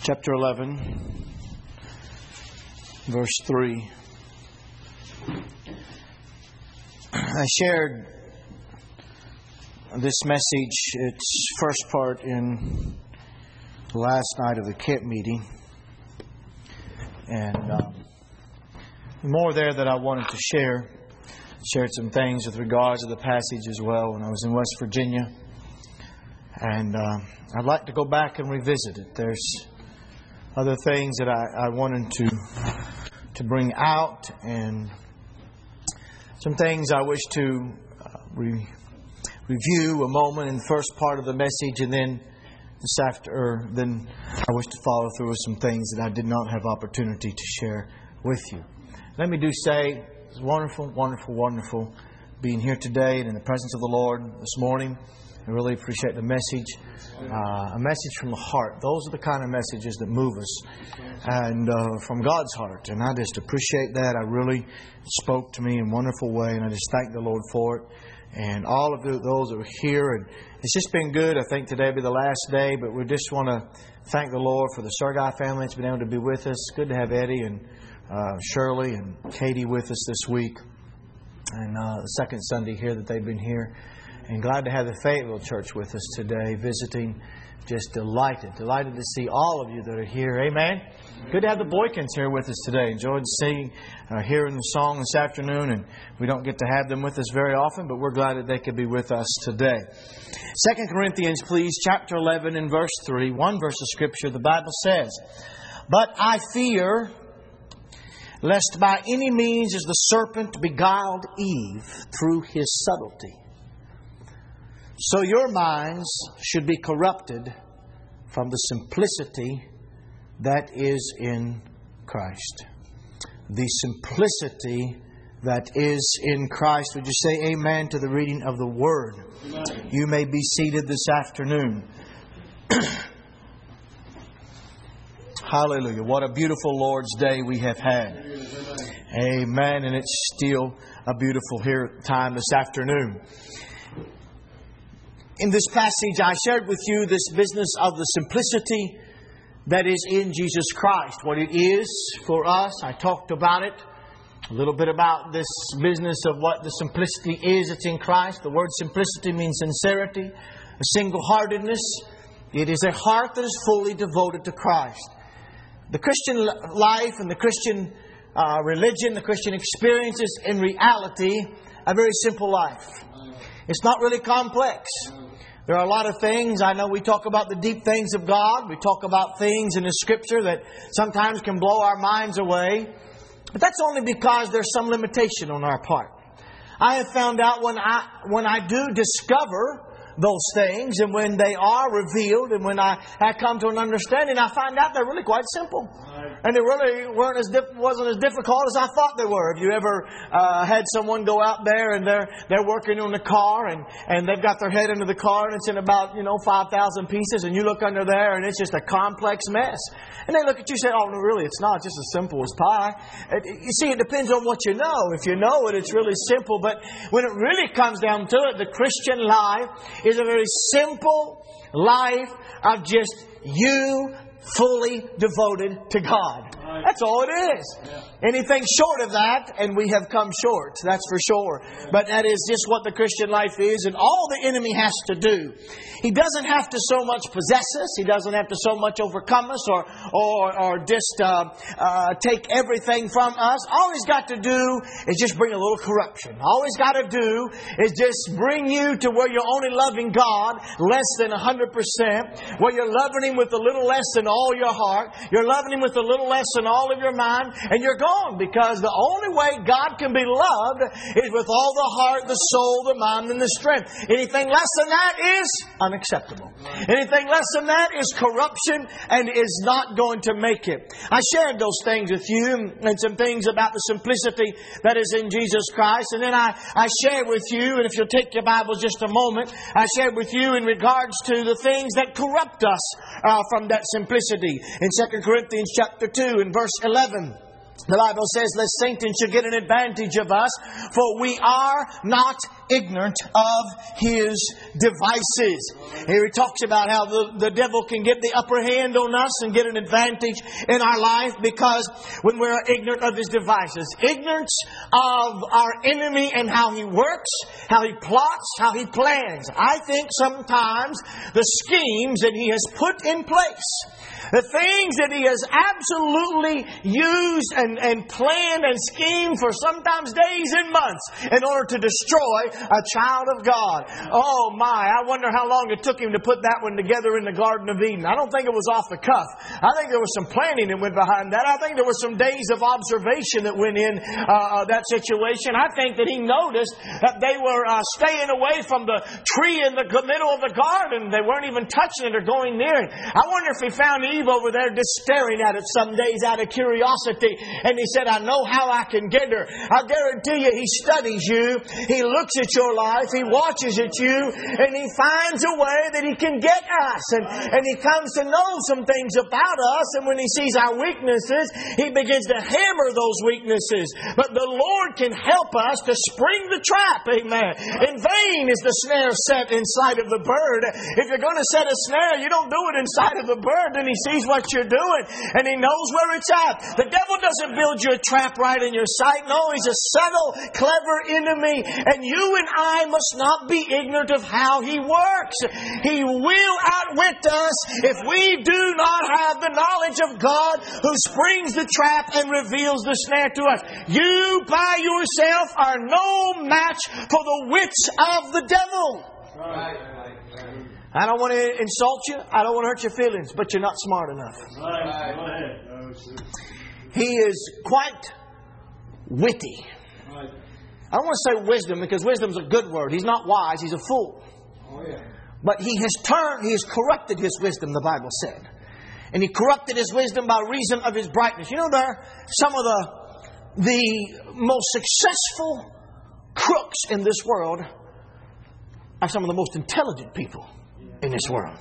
chapter 11, verse 3. I shared this message, its first part, in the last night of the camp meeting. And more there that I wanted to share. Shared some things with regards to the passage as well when I was in West Virginia. And I'd like to go back and revisit it. There's other things that I wanted to bring out, and some things I wish to review a moment in the first part of the message, and then then I wish to follow through with some things that I did not have opportunity to share with you. Let me say it's wonderful, wonderful, wonderful being here today and in the presence of the Lord this morning. I really appreciate the message. A message from the heart. Those are the kind of messages that move us. And from God's heart. And I just appreciate that. I really spoke to me in a wonderful way. And I just thank the Lord for it. And all of those that are here. And it's just been good. I think today will be the last day. But we just want to thank the Lord for the Sergai family that's been able to be with us. Good to have Eddie and Shirley and Katie with us this week. And the second Sunday here that they've been here. And glad to have the Fayetteville Church with us today, visiting. Just delighted to see all of you that are here. Amen. Good to have the Boykins here with us today. Enjoyed hearing the song this afternoon, and we don't get to have them with us very often, but we're glad that they could be with us today. 2 Corinthians, please, chapter 11 and verse 3. One verse of Scripture, the Bible says, "But I fear, lest by any means as the serpent beguiled Eve through his subtlety, so your minds should be corrupted from the simplicity that is in Christ." The simplicity that is in Christ. Would you say amen to the reading of the Word? Amen. You may be seated this afternoon. Hallelujah. What a beautiful Lord's Day we have had. Amen. And it's still a beautiful time this afternoon. In this passage, I shared with you this business of the simplicity that is in Jesus Christ. What it is for us. I talked about it. A little bit about this business of what the simplicity is that's in Christ. The word simplicity means sincerity, a single-heartedness. It is a heart that is fully devoted to Christ. The Christian life and the Christian religion, the Christian experience is in reality a very simple life. It's not really complex. There are a lot of things. I know we talk about the deep things of God. We talk about things in the Scripture that sometimes can blow our minds away. But that's only because there's some limitation on our part. I have found out when I do discover those things, and when they are revealed, and when I come to an understanding, I find out they're really quite simple. And they really wasn't as difficult as I thought they were. Have you ever had someone go out there and they're working on the car, and they've got their head into the car, and it's in about 5,000 pieces, and you look under there and it's just a complex mess. And they look at you and say, "Oh, no, really, it's not just as simple as pie." You see, it depends on what you know. If you know it, it's really simple. But when it really comes down to it, the Christian life is a very simple life of just you fully devoted to God. That's all it is. Anything short of that, and we have come short. That's for sure. But that is just what the Christian life is, and all the enemy has to do. He doesn't have to so much possess us. He doesn't have to so much overcome us or just take everything from us. All he's got to do is just bring a little corruption. All he's got to do is just bring you to where you're only loving God less than 100%, where you're loving Him with a little less than all your heart. You're loving Him with a little less than all of your mind, and you're gone, because the only way God can be loved is with all the heart, the soul, the mind, and the strength. Anything less than that is unacceptable. Anything less than that is corruption and is not going to make it. I shared those things with you, and some things about the simplicity that is in Jesus Christ. And then I shared with you, and if you'll take your Bibles just a moment, I shared with you in regards to the things that corrupt us from that simplicity. In 2 Corinthians chapter 2 and verse 11, the Bible says, "Lest Satan should get an advantage of us, for we are not ignorant of his devices. Here he talks about how the devil can get the upper hand on us and get an advantage in our life because when we're ignorant of his devices. Ignorance of our enemy and how he works, how he plots, how he plans. I think sometimes the schemes that he has put in place, the things that he has absolutely used and planned and schemed for sometimes days and months in order to destroy a child of God. Oh my, I wonder how long it took him to put that one together in the Garden of Eden. I don't think it was off the cuff. I think there was some planning that went behind that. I think there were some days of observation that went in that situation. I think that he noticed that they were staying away from the tree in the middle of the garden. They weren't even touching it or going near it. I wonder if he found Eve over there just staring at it some days out of curiosity. And he said, I know how I can get her. I guarantee you he studies you. He looks at your life. He watches at you. And he finds a way that he can get us. And he comes to know some things about us. And when he sees our weaknesses, he begins to hammer those weaknesses. But the Lord can help us to spring the trap. Amen. In vain is the snare set inside of the bird. If you're going to set a snare, you don't do it inside of the bird. Then he sees what you're doing and he knows where it's at. The devil doesn't build you a trap right in your sight. No, he's a subtle, clever enemy. And you and I must not be ignorant of how he works. He will outwit us if we do not have the knowledge of God who springs the trap and reveals the snare to us. You by yourself are no match for the wits of the devil. Right. I don't want to insult you. I don't want to hurt your feelings, but you're not smart enough. He is quite witty. I don't want to say wisdom because wisdom's a good word. He's not wise. He's a fool. But he has corrupted his wisdom, the Bible said. And he corrupted his wisdom by reason of his brightness. You know, there are some of the most successful crooks in this world are some of the most intelligent people in this world.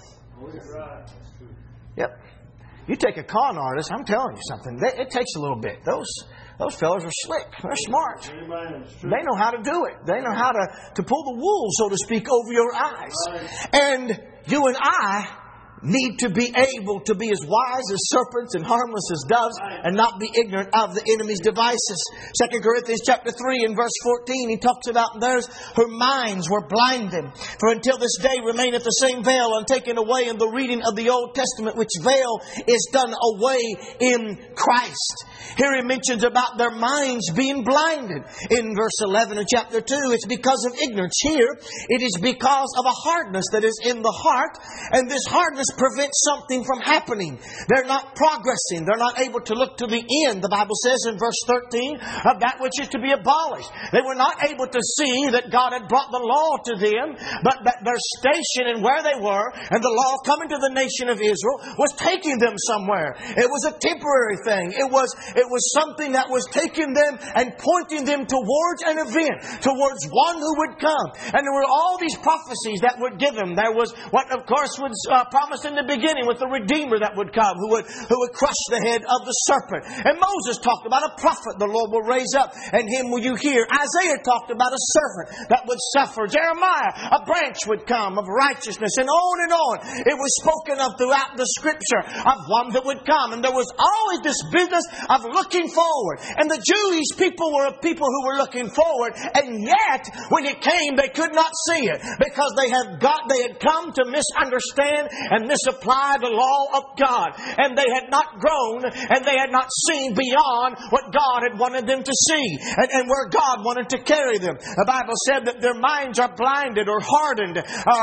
Yep. You take a con artist, I'm telling you something. It takes a little bit. Those fellas are slick. They're smart. They know how to do it. They know how to pull the wool, so to speak, over your eyes. And you and I need to be able to be as wise as serpents and harmless as doves and not be ignorant of the enemy's devices. 2 Corinthians chapter 3 and verse 14, he talks about theirs, her minds were blinded. For until this day remaineth the same veil untaken away in the reading of the Old Testament, which veil is done away in Christ. Here he mentions about their minds being blinded. In verse 11 of chapter 2, it's because of ignorance. Here, it is because of a hardness that is in the heart, and this hardness prevents something from happening. They're not progressing. They're not able to look to the end. The Bible says in verse 13 of that which is to be abolished. They were not able to see that God had brought the law to them, but that their station and where they were and the law coming to the nation of Israel was taking them somewhere. It was a temporary thing. It was something that was taking them and pointing them towards an event, towards one who would come. And there were all these prophecies that would give them. There was what, of course, was promised in the beginning with the Redeemer that would come, who would crush the head of the serpent. And Moses talked about a prophet the Lord will raise up, and him will you hear. Isaiah talked about a servant that would suffer. Jeremiah, a branch would come of righteousness, and on and on. It was spoken of throughout the Scripture of one that would come. And there was always this business of looking forward. And the Jewish people were a people who were looking forward, and yet when it came, they could not see it because they had come to misunderstand and misapply the law of God. And they had not grown and they had not seen beyond what God had wanted them to see and where God wanted to carry them. The Bible said that their minds are blinded or hardened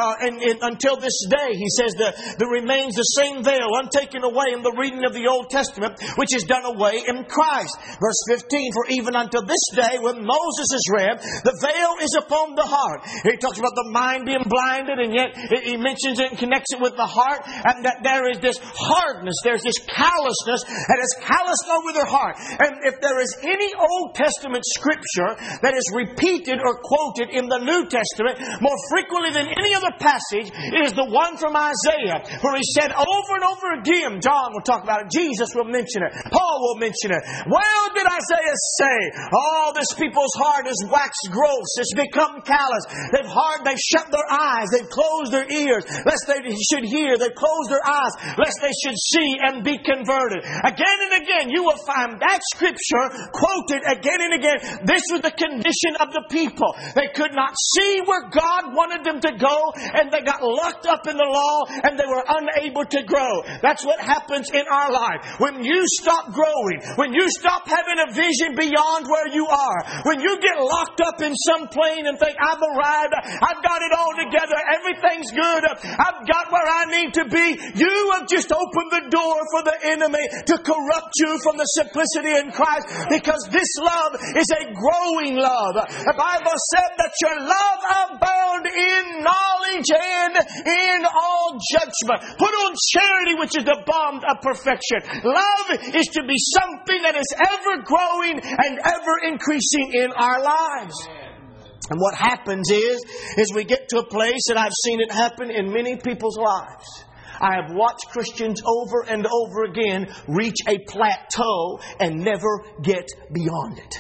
until this day. He says there remains the same veil untaken away in the reading of the Old Testament, which is done away in Christ. Verse 15, for even until this day when Moses is read, the veil is upon the heart. He talks about the mind being blinded, and yet he mentions it and connects it with the heart. heart, and that there is this hardness, there's this callousness that is calloused over their heart. And if there is any Old Testament Scripture that is repeated or quoted in the New Testament more frequently than any other passage, it is the one from Isaiah, where he said over and over again, John will talk about it, Jesus will mention it, Paul will mention it. Well did Isaiah say, oh, this people's heart is waxed gross, it's become callous. They've shut their eyes, they've closed their ears, lest they should hear. They've closed their eyes, lest they should see and be converted. Again and again, you will find that Scripture quoted again and again. This was the condition of the people. They could not see where God wanted them to go, and they got locked up in the law, and they were unable to grow. That's what happens in our life. When you stop growing, when you stop having a vision beyond where you are, when you get locked up in some plane and think, I've arrived, I've got it all together, everything's good, I've got where I need to be, you have just opened the door for the enemy to corrupt you from the simplicity in Christ, because this love is a growing love. The Bible said that your love abound in knowledge and in all judgment. Put on charity, which is the bond of perfection. Love is to be something that is ever growing and ever increasing in our lives. And what happens is we get to a place, and I've seen it happen in many people's lives. I have watched Christians over and over again reach a plateau and never get beyond it.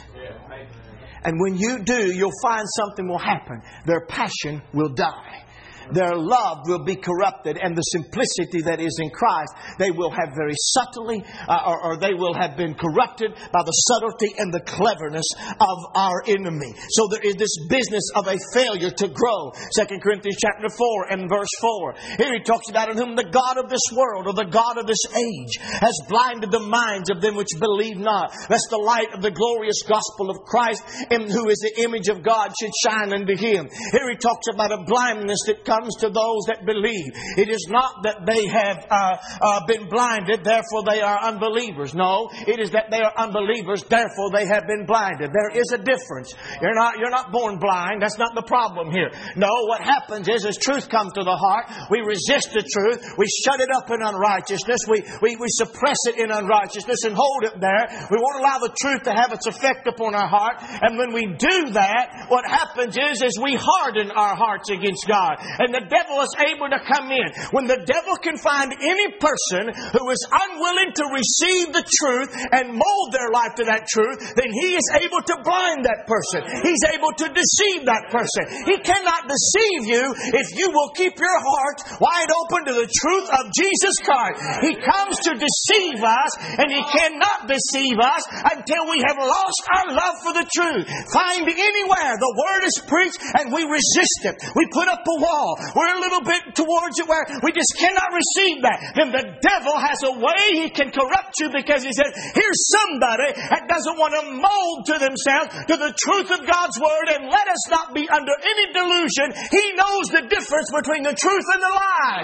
And when you do, you'll find something will happen. Their passion will die. Their love will be corrupted, and the simplicity that is in Christ, they will have very subtly, or they will have been corrupted by the subtlety and the cleverness of our enemy. So there is this business of a failure to grow. 2 Corinthians chapter 4 and verse 4. Here he talks about in whom the God of this world, or the God of this age, has blinded the minds of them which believe not, lest the light of the glorious gospel of Christ, in who is the image of God, should shine unto him. Here he talks about a blindness that comes to those that believe. It is not that they have been blinded, therefore they are unbelievers. No, it is that they are unbelievers, therefore they have been blinded. There is a difference. You're not born blind. That's not the problem here. No, what happens is as truth comes to the heart, we resist the truth. We shut it up in unrighteousness. We suppress it in unrighteousness and hold it there. We won't allow the truth to have its effect upon our heart. And when we do that, what happens is we harden our hearts against God. And the devil is able to come in. When the devil can find any person who is unwilling to receive the truth and mold their life to that truth, then he is able to blind that person. He's able to deceive that person. He cannot deceive you if you will keep your heart wide open to the truth of Jesus Christ. He comes to deceive us, and he cannot deceive us until we have lost our love for the truth. Find anywhere the word is preached and we resist it. We put up a wall. We're a little bit towards it where we just cannot receive that. Then the devil has a way he can corrupt you, because he says, here's somebody that doesn't want to mold to themselves to the truth of God's Word, and let us not be under any delusion. He knows the difference between the truth and the lie.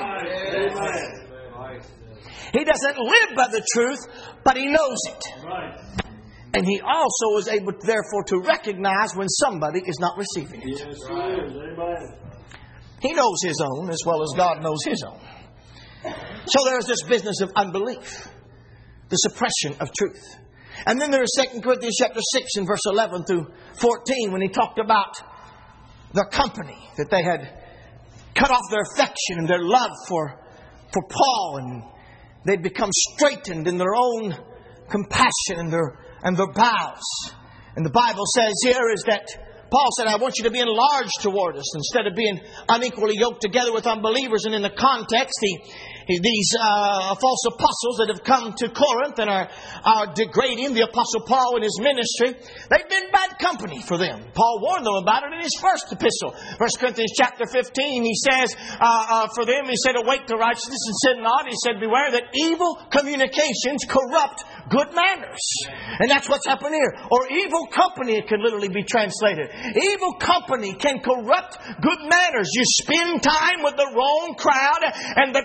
Amen. He doesn't live by the truth, but he knows it. And he also is able, therefore, to recognize when somebody is not receiving it. Yes, right. He knows his own as well as God knows his own. So there is this business of unbelief, the suppression of truth. And then there is 2 Corinthians chapter 6 and verse 11 through 14, when he talked about their company, that they had cut off their affection and their love for Paul, and they'd become straitened in their own compassion and their bowels. And the Bible says here is that Paul said, I want you to be enlarged toward us instead of being unequally yoked together with unbelievers. And in the context, these false apostles that have come to Corinth and are degrading the Apostle Paul and his ministry, they've been bad company for them. Paul warned them about it in his first epistle. 1 Corinthians chapter 15, he says, for them, he said, awake to righteousness and sin not. He said, beware that evil communications corrupt good manners. And that's what's happened here. Or evil company, it can literally be translated. Evil company can corrupt good manners. You spend time with the wrong crowd, and the devil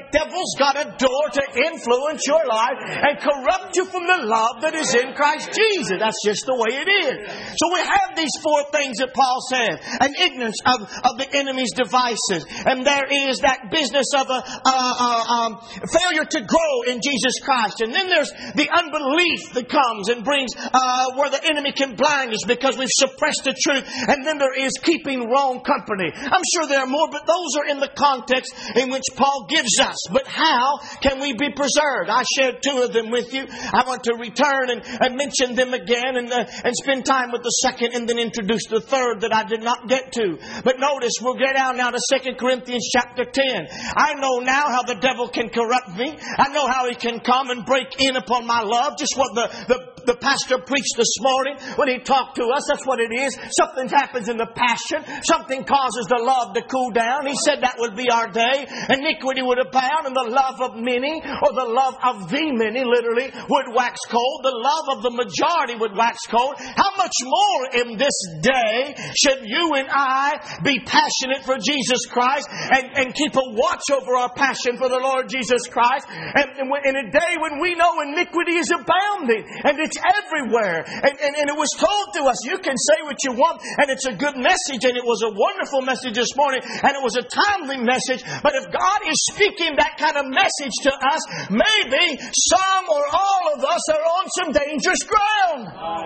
devil's got a door to influence your life and corrupt you from the love that is in Christ Jesus. That's just the way it is. So we have these four things that Paul said. An ignorance of the enemy's devices. And there is that business of a failure to grow in Jesus Christ. And then there's the unbelief that comes and brings where the enemy can blind us because we've suppressed the truth. And then there is keeping wrong company. I'm sure there are more, but those are in the context in which Paul gives us. But how can we be preserved? I shared two of them with you. I want to return and mention them again and spend time with the second and then introduce the third that I did not get to. But notice, we'll get down now to 2 Corinthians chapter 10. I know now how the devil can corrupt me. I know how he can come and break in upon my love. Just what the pastor preached this morning when he talked to us. That's what it is. Something happens in the passion. Something causes the love to cool down. He said that would be our day. Iniquity would abound and the love of many, or the love of the many, literally, would wax cold. The love of the majority would wax cold. How much more in this day should you and I be passionate for Jesus Christ and keep a watch over our passion for the Lord Jesus Christ? And in a day when we know iniquity is abounding and it's everywhere. And it was told to us, you can say what you want, and it's a good message, and it was a wonderful message this morning, and it was a timely message. But if God is speaking that kind of message to us, maybe some or all of us are on some dangerous ground.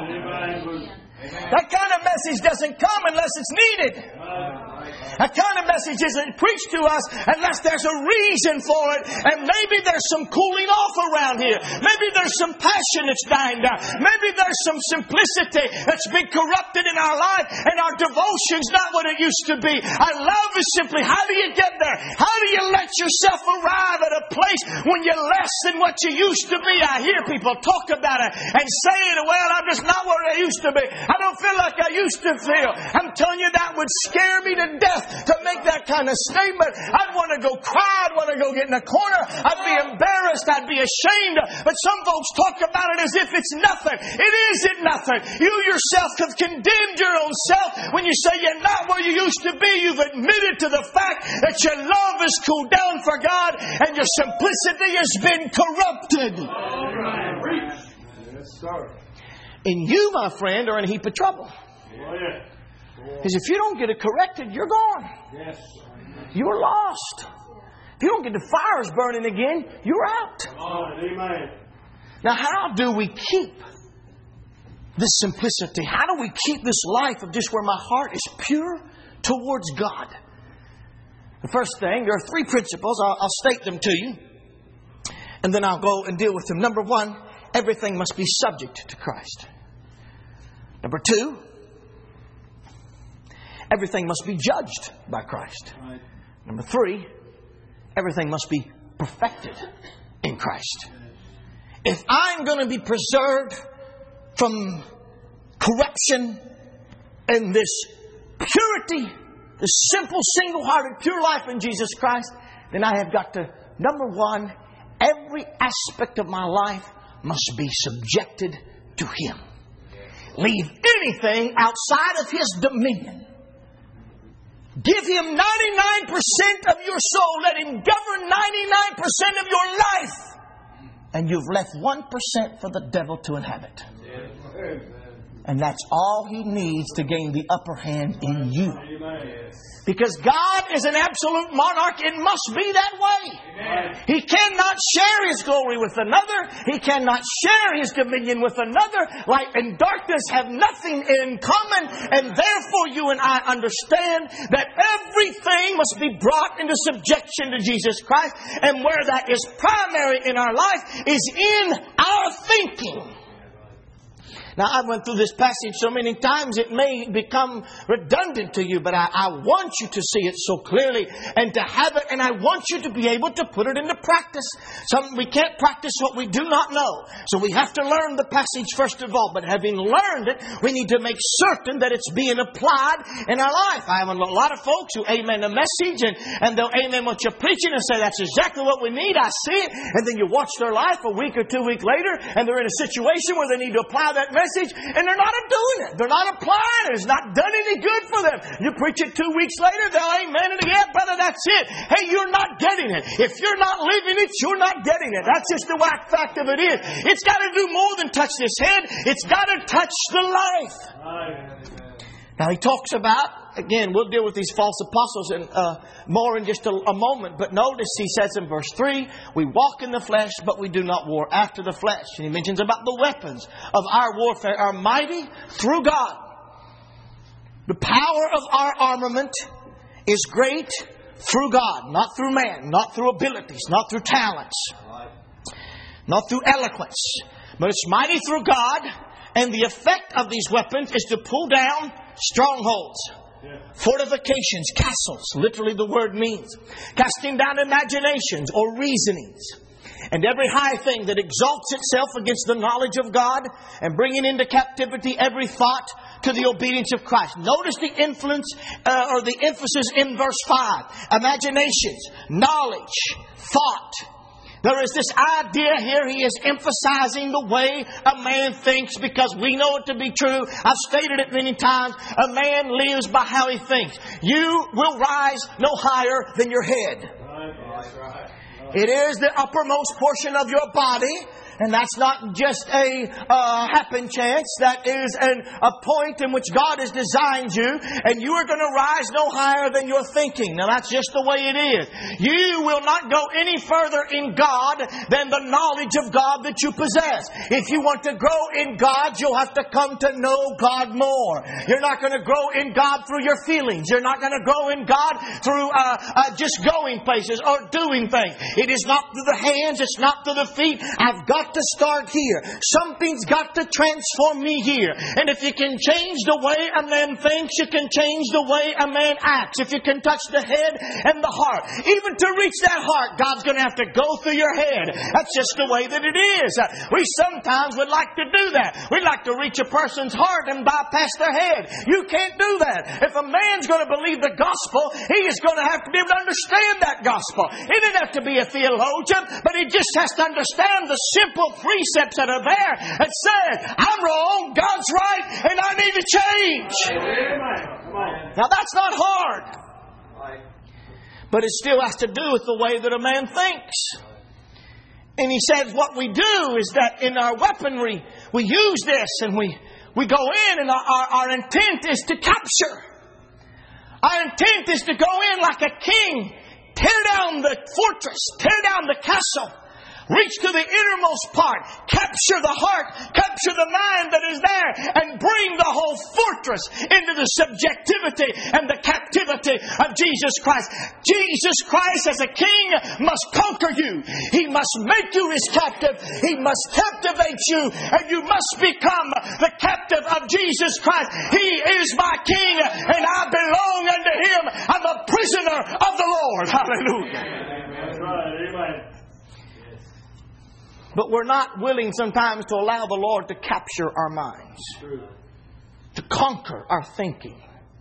That kind of message doesn't come unless it's needed. That kind of message isn't preached to us unless there's a reason for it. And maybe there's some cooling off around here. Maybe there's some passion that's dying down. Maybe there's some simplicity that's been corrupted in our life, and our devotion's not what it used to be. Our love is simply, how do you get there? How do you let yourself arrive at a place when you're less than what you used to be? I hear people talk about it and say it, well, I'm just not where I used to be. I don't feel like I used to feel. I'm telling you, that would scare me to death to make that kind of statement. I'd want to go cry. I'd want to go get in a corner. I'd be embarrassed. I'd be ashamed. But some folks talk about it as if it's nothing. It isn't nothing. You yourself have condemned your own self when you say you're not where you used to be. You've admitted to the fact that your love has cooled down for God and your simplicity has been corrupted. Yes, sir. And you, my friend, are in a heap of trouble. Because if you don't get it corrected, you're gone. You're lost. If you don't get the fires burning again, you're out. Now, how do we keep this simplicity? How do we keep this life of just where my heart is pure towards God? The first thing, there are three principles. I'll state them to you. And then I'll go and deal with them. Number one, everything must be subject to Christ. Number two, everything must be judged by Christ. Number three, everything must be perfected in Christ. If I'm going to be preserved from corruption and this purity, this simple, single-hearted, pure life in Jesus Christ, then I have got to, number one, every aspect of my life must be subjected to Him. Leave anything outside of His dominion. Give Him 99% of your soul. Let Him govern 99% of your life. And you've left 1% for the devil to inhabit. And that's all he needs to gain the upper hand in you. Because God is an absolute monarch. It must be that way. He cannot share His glory with another. He cannot share His dominion with another. Light and darkness have nothing in common. And therefore you and I understand that everything must be brought into subjection to Jesus Christ. And where that is primary in our life is in our thinking. Now, I went through this passage so many times it may become redundant to you, but I want you to see it so clearly and to have it, and I want you to be able to put it into practice. We can't practice what we do not know. So we have to learn the passage first of all, but having learned it, we need to make certain that it's being applied in our life. I have a lot of folks who amen a message and they'll amen what you're preaching and say, that's exactly what we need, I see it. And then you watch their life a week or 2 weeks later and they're in a situation where they need to apply that message. message and they're not doing it. They're not applying it. It's not done any good for them. You preach it 2 weeks later, they'll amen it again. Brother, that's it. Hey, you're not getting it. If you're not living it, you're not getting it. That's just the fact of it is. It's got to do more than touch this head. It's got to touch the life. Now he talks about, again, we'll deal with these false apostles more in just a moment. But notice he says in verse 3, we walk in the flesh, but we do not war after the flesh. And he mentions about the weapons of our warfare are mighty through God. The power of our armament is great through God, not through man, not through abilities, not through talents, not through eloquence. But it's mighty through God. And the effect of these weapons is to pull down strongholds, fortifications, castles, literally the word means. Casting down imaginations or reasonings. And every high thing that exalts itself against the knowledge of God, and bringing into captivity every thought to the obedience of Christ. Notice the influence or the emphasis in verse 5. Imaginations, knowledge, thought. There is this idea here. He is emphasizing the way a man thinks because we know it to be true. I've stated it many times. A man lives by how he thinks. You will rise no higher than your head. It is the uppermost portion of your body. And that's not just a happen chance. That is a point in which God has designed you. And you are going to rise no higher than your thinking. Now that's just the way it is. You will not go any further in God than the knowledge of God that you possess. If you want to grow in God, you'll have to come to know God more. You're not going to grow in God through your feelings. You're not going to grow in God through just going places or doing things. It is not through the hands. It's not through the feet. I've got to start here. Something's got to transform me here. And if you can change the way a man thinks, you can change the way a man acts. If you can touch the head and the heart. Even to reach that heart, God's going to have to go through your head. That's just the way that it is. We sometimes would like to do that. We'd like to reach a person's heart and bypass their head. You can't do that. If a man's going to believe the gospel, he is going to have to be able to understand that gospel. He didn't have to be a theologian, but he just has to understand the simple precepts that are there that said, I'm wrong, God's right, and I need to change. Now that's not hard. But it still has to do with the way that a man thinks. And he says what we do is that in our weaponry, we use this and we go in and our intent is to capture. Our intent is to go in like a king, tear down the fortress, tear down the castle. Reach to the innermost part. Capture the heart. Capture the mind that is there. And bring the whole fortress into the subjectivity and the captivity of Jesus Christ. Jesus Christ as a king must conquer you. He must make you his captive. He must captivate you. And you must become the captive of Jesus Christ. He is my king and I belong unto him. I'm a prisoner of the Lord. Hallelujah. That's right. Amen. But we're not willing sometimes to allow the Lord to capture our minds. To conquer our thinking.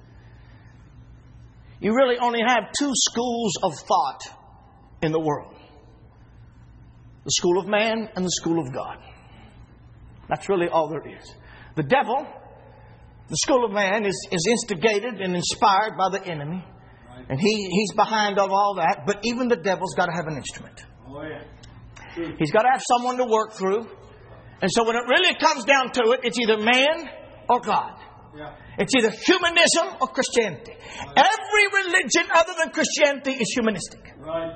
You really only have two schools of thought in the world. The school of man and the school of God. That's really all there is. The devil, the school of man, is instigated and inspired by the enemy. And he's behind all that. But even the devil's got to have an instrument. Oh, yeah. He's got to have someone to work through. And so when it really comes down to it, it's either man or God. Yeah. It's either humanism or Christianity. Right. Every religion other than Christianity is humanistic. Right.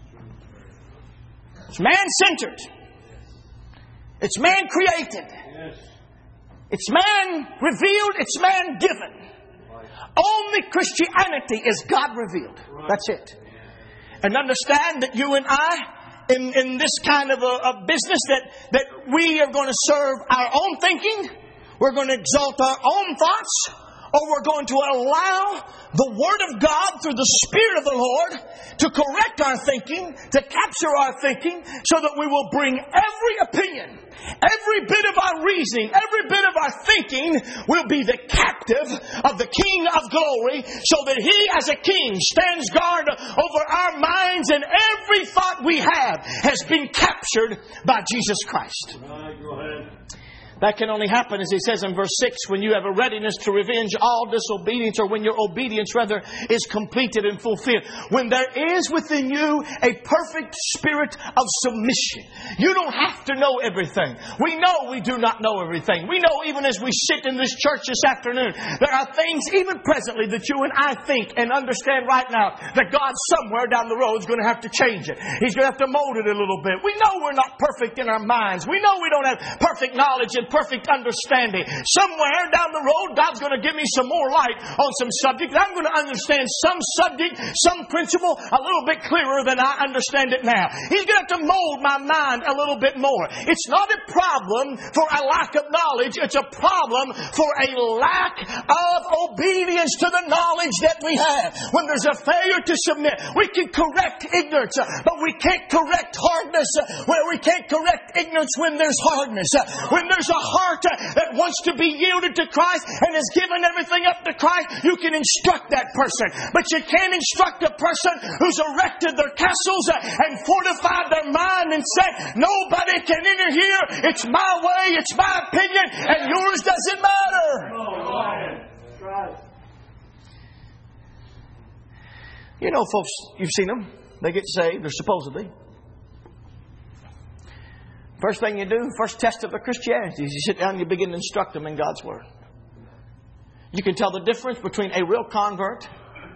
It's man-centered. It's man-created. Yes. It's man-revealed. It's man-given. Right. Only Christianity is God-revealed. Right. That's it. And understand that you and I, in this kind of a business that we are going to serve our own thinking, we're going to exalt our own thoughts, or we're going to allow the Word of God through the Spirit of the Lord to correct our thinking, to capture our thinking, so that we will bring every opinion, every bit of our reasoning, every bit of our thinking will be the captive of the King of glory, so that He as a King stands guard over our minds, and every thought we have has been captured by Jesus Christ. Right, go ahead. That can only happen, as He says in verse 6, when you have a readiness to revenge all disobedience, or when your obedience, rather, is completed and fulfilled. When there is within you a perfect spirit of submission. You don't have to know everything. We know we do not know everything. We know even as we sit in this church this afternoon, there are things even presently that you and I think and understand right now that God somewhere down the road is going to have to change it. He's going to have to mold it a little bit. We know we're not perfect in our minds. We know we don't have perfect knowledge and perfect understanding. Somewhere down the road, God's going to give me some more light on some subjects. I'm going to understand some subject, some principle a little bit clearer than I understand it now. He's going to have to mold my mind a little bit more. It's not a problem for a lack of knowledge. It's a problem for a lack of obedience to the knowledge that we have. When there's a failure to submit, we can correct ignorance, but we can't correct hardness. Where we can't correct ignorance when there's hardness. When there's a heart that wants to be yielded to Christ and has given everything up to Christ, you can instruct that person. But you can't instruct a person who's erected their castles and fortified their mind and said, nobody can enter here. It's my way, it's my opinion, and yours doesn't matter. That's right. You know, folks, you've seen them. They get saved, or supposedly. First thing you do, first test of their Christianity is you sit down and you begin to instruct them in God's Word. You can tell the difference between a real convert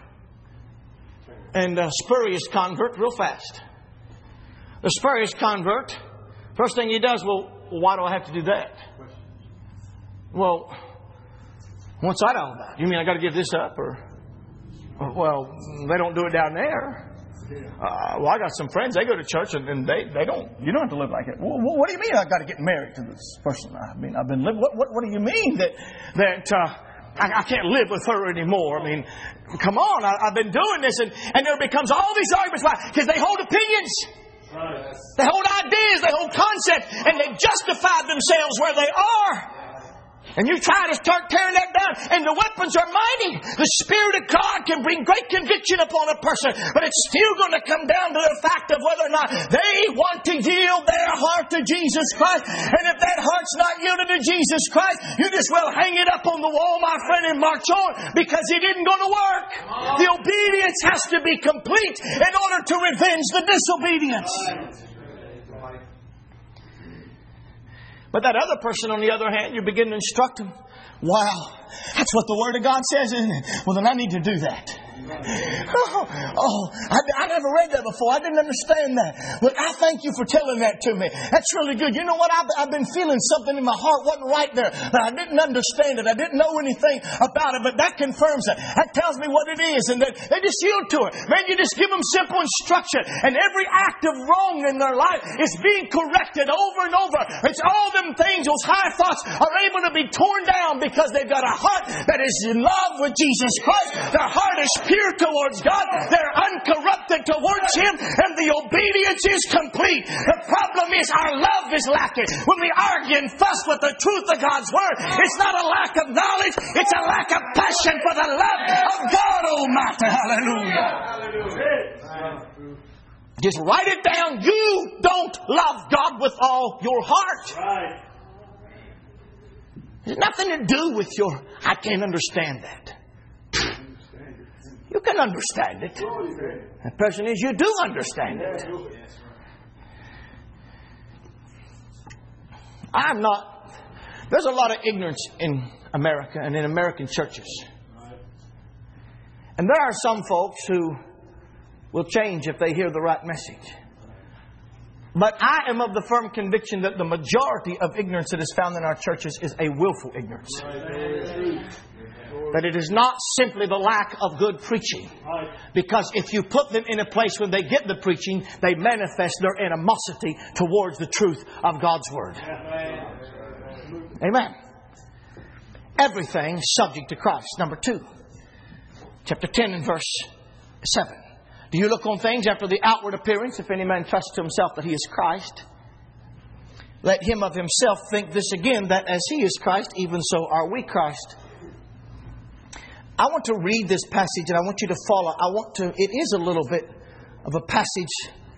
and a spurious convert real fast. The spurious convert, first thing he does, well, why do I have to do that? Well, what's that all about? You mean I got to give this up? Or well, they don't do it down there. Well, I got some friends, they go to church and they don't, you don't have to live like it. Well, what do you mean I got to get married to this person? I mean, I've been living, what do you mean that I can't live with her anymore? I mean, come on, I've been doing this, and there becomes all these arguments. Why? Because they hold opinions. Right. They hold ideas, they hold concepts, and they justify themselves where they are. And you try to start tearing that down, and the weapons are mighty. The Spirit of God can bring great conviction upon a person, but it's still going to come down to the fact of whether or not they want to yield their heart to Jesus Christ. And if that heart's not yielded to Jesus Christ, you just well hang it up on the wall, my friend, and march on, because it isn't going to work. The obedience has to be complete in order to revenge the disobedience. But that other person, on the other hand, you begin to instruct them. Wow, that's what the Word of God says, isn't it? Well, then I need to do that. I never read that before. I didn't understand that. But I thank you for telling that to me. That's really good. You know what? I've been feeling something in my heart wasn't right there. But I didn't understand it. I didn't know anything about it. But that confirms it. That tells me what it is. And they just yield to it. Man, you just give them simple instruction. And every act of wrong in their life is being corrected over and over. It's all them things, those high thoughts are able to be torn down because they've got a heart that is in love with Jesus Christ. Their heart is pure towards God. They're uncorrupted towards Him, and the obedience is complete. The problem is our love is lacking. When we argue and fuss with the truth of God's Word, it's not a lack of knowledge, it's a lack of passion for the love of God Almighty. Hallelujah. Just write it down. You don't love God with all your heart. Right. There's nothing to do with your, I can't understand that. You can understand it. The person is, you do understand it. There's a lot of ignorance in America and in American churches. And there are some folks who will change if they hear the right message. But I am of the firm conviction that the majority of ignorance that is found in our churches is a willful ignorance. That it is not simply the lack of good preaching. Because if you put them in a place where they get the preaching, they manifest their animosity towards the truth of God's Word. Amen. Everything is subject to Christ. Number 2. Chapter 10 and verse 7. Do you look on things after the outward appearance? If any man trusts to himself that he is Christ, let him of himself think this again, that as he is Christ, even so are we Christ. I want to read this passage and I want you to follow. It is a little bit of a passage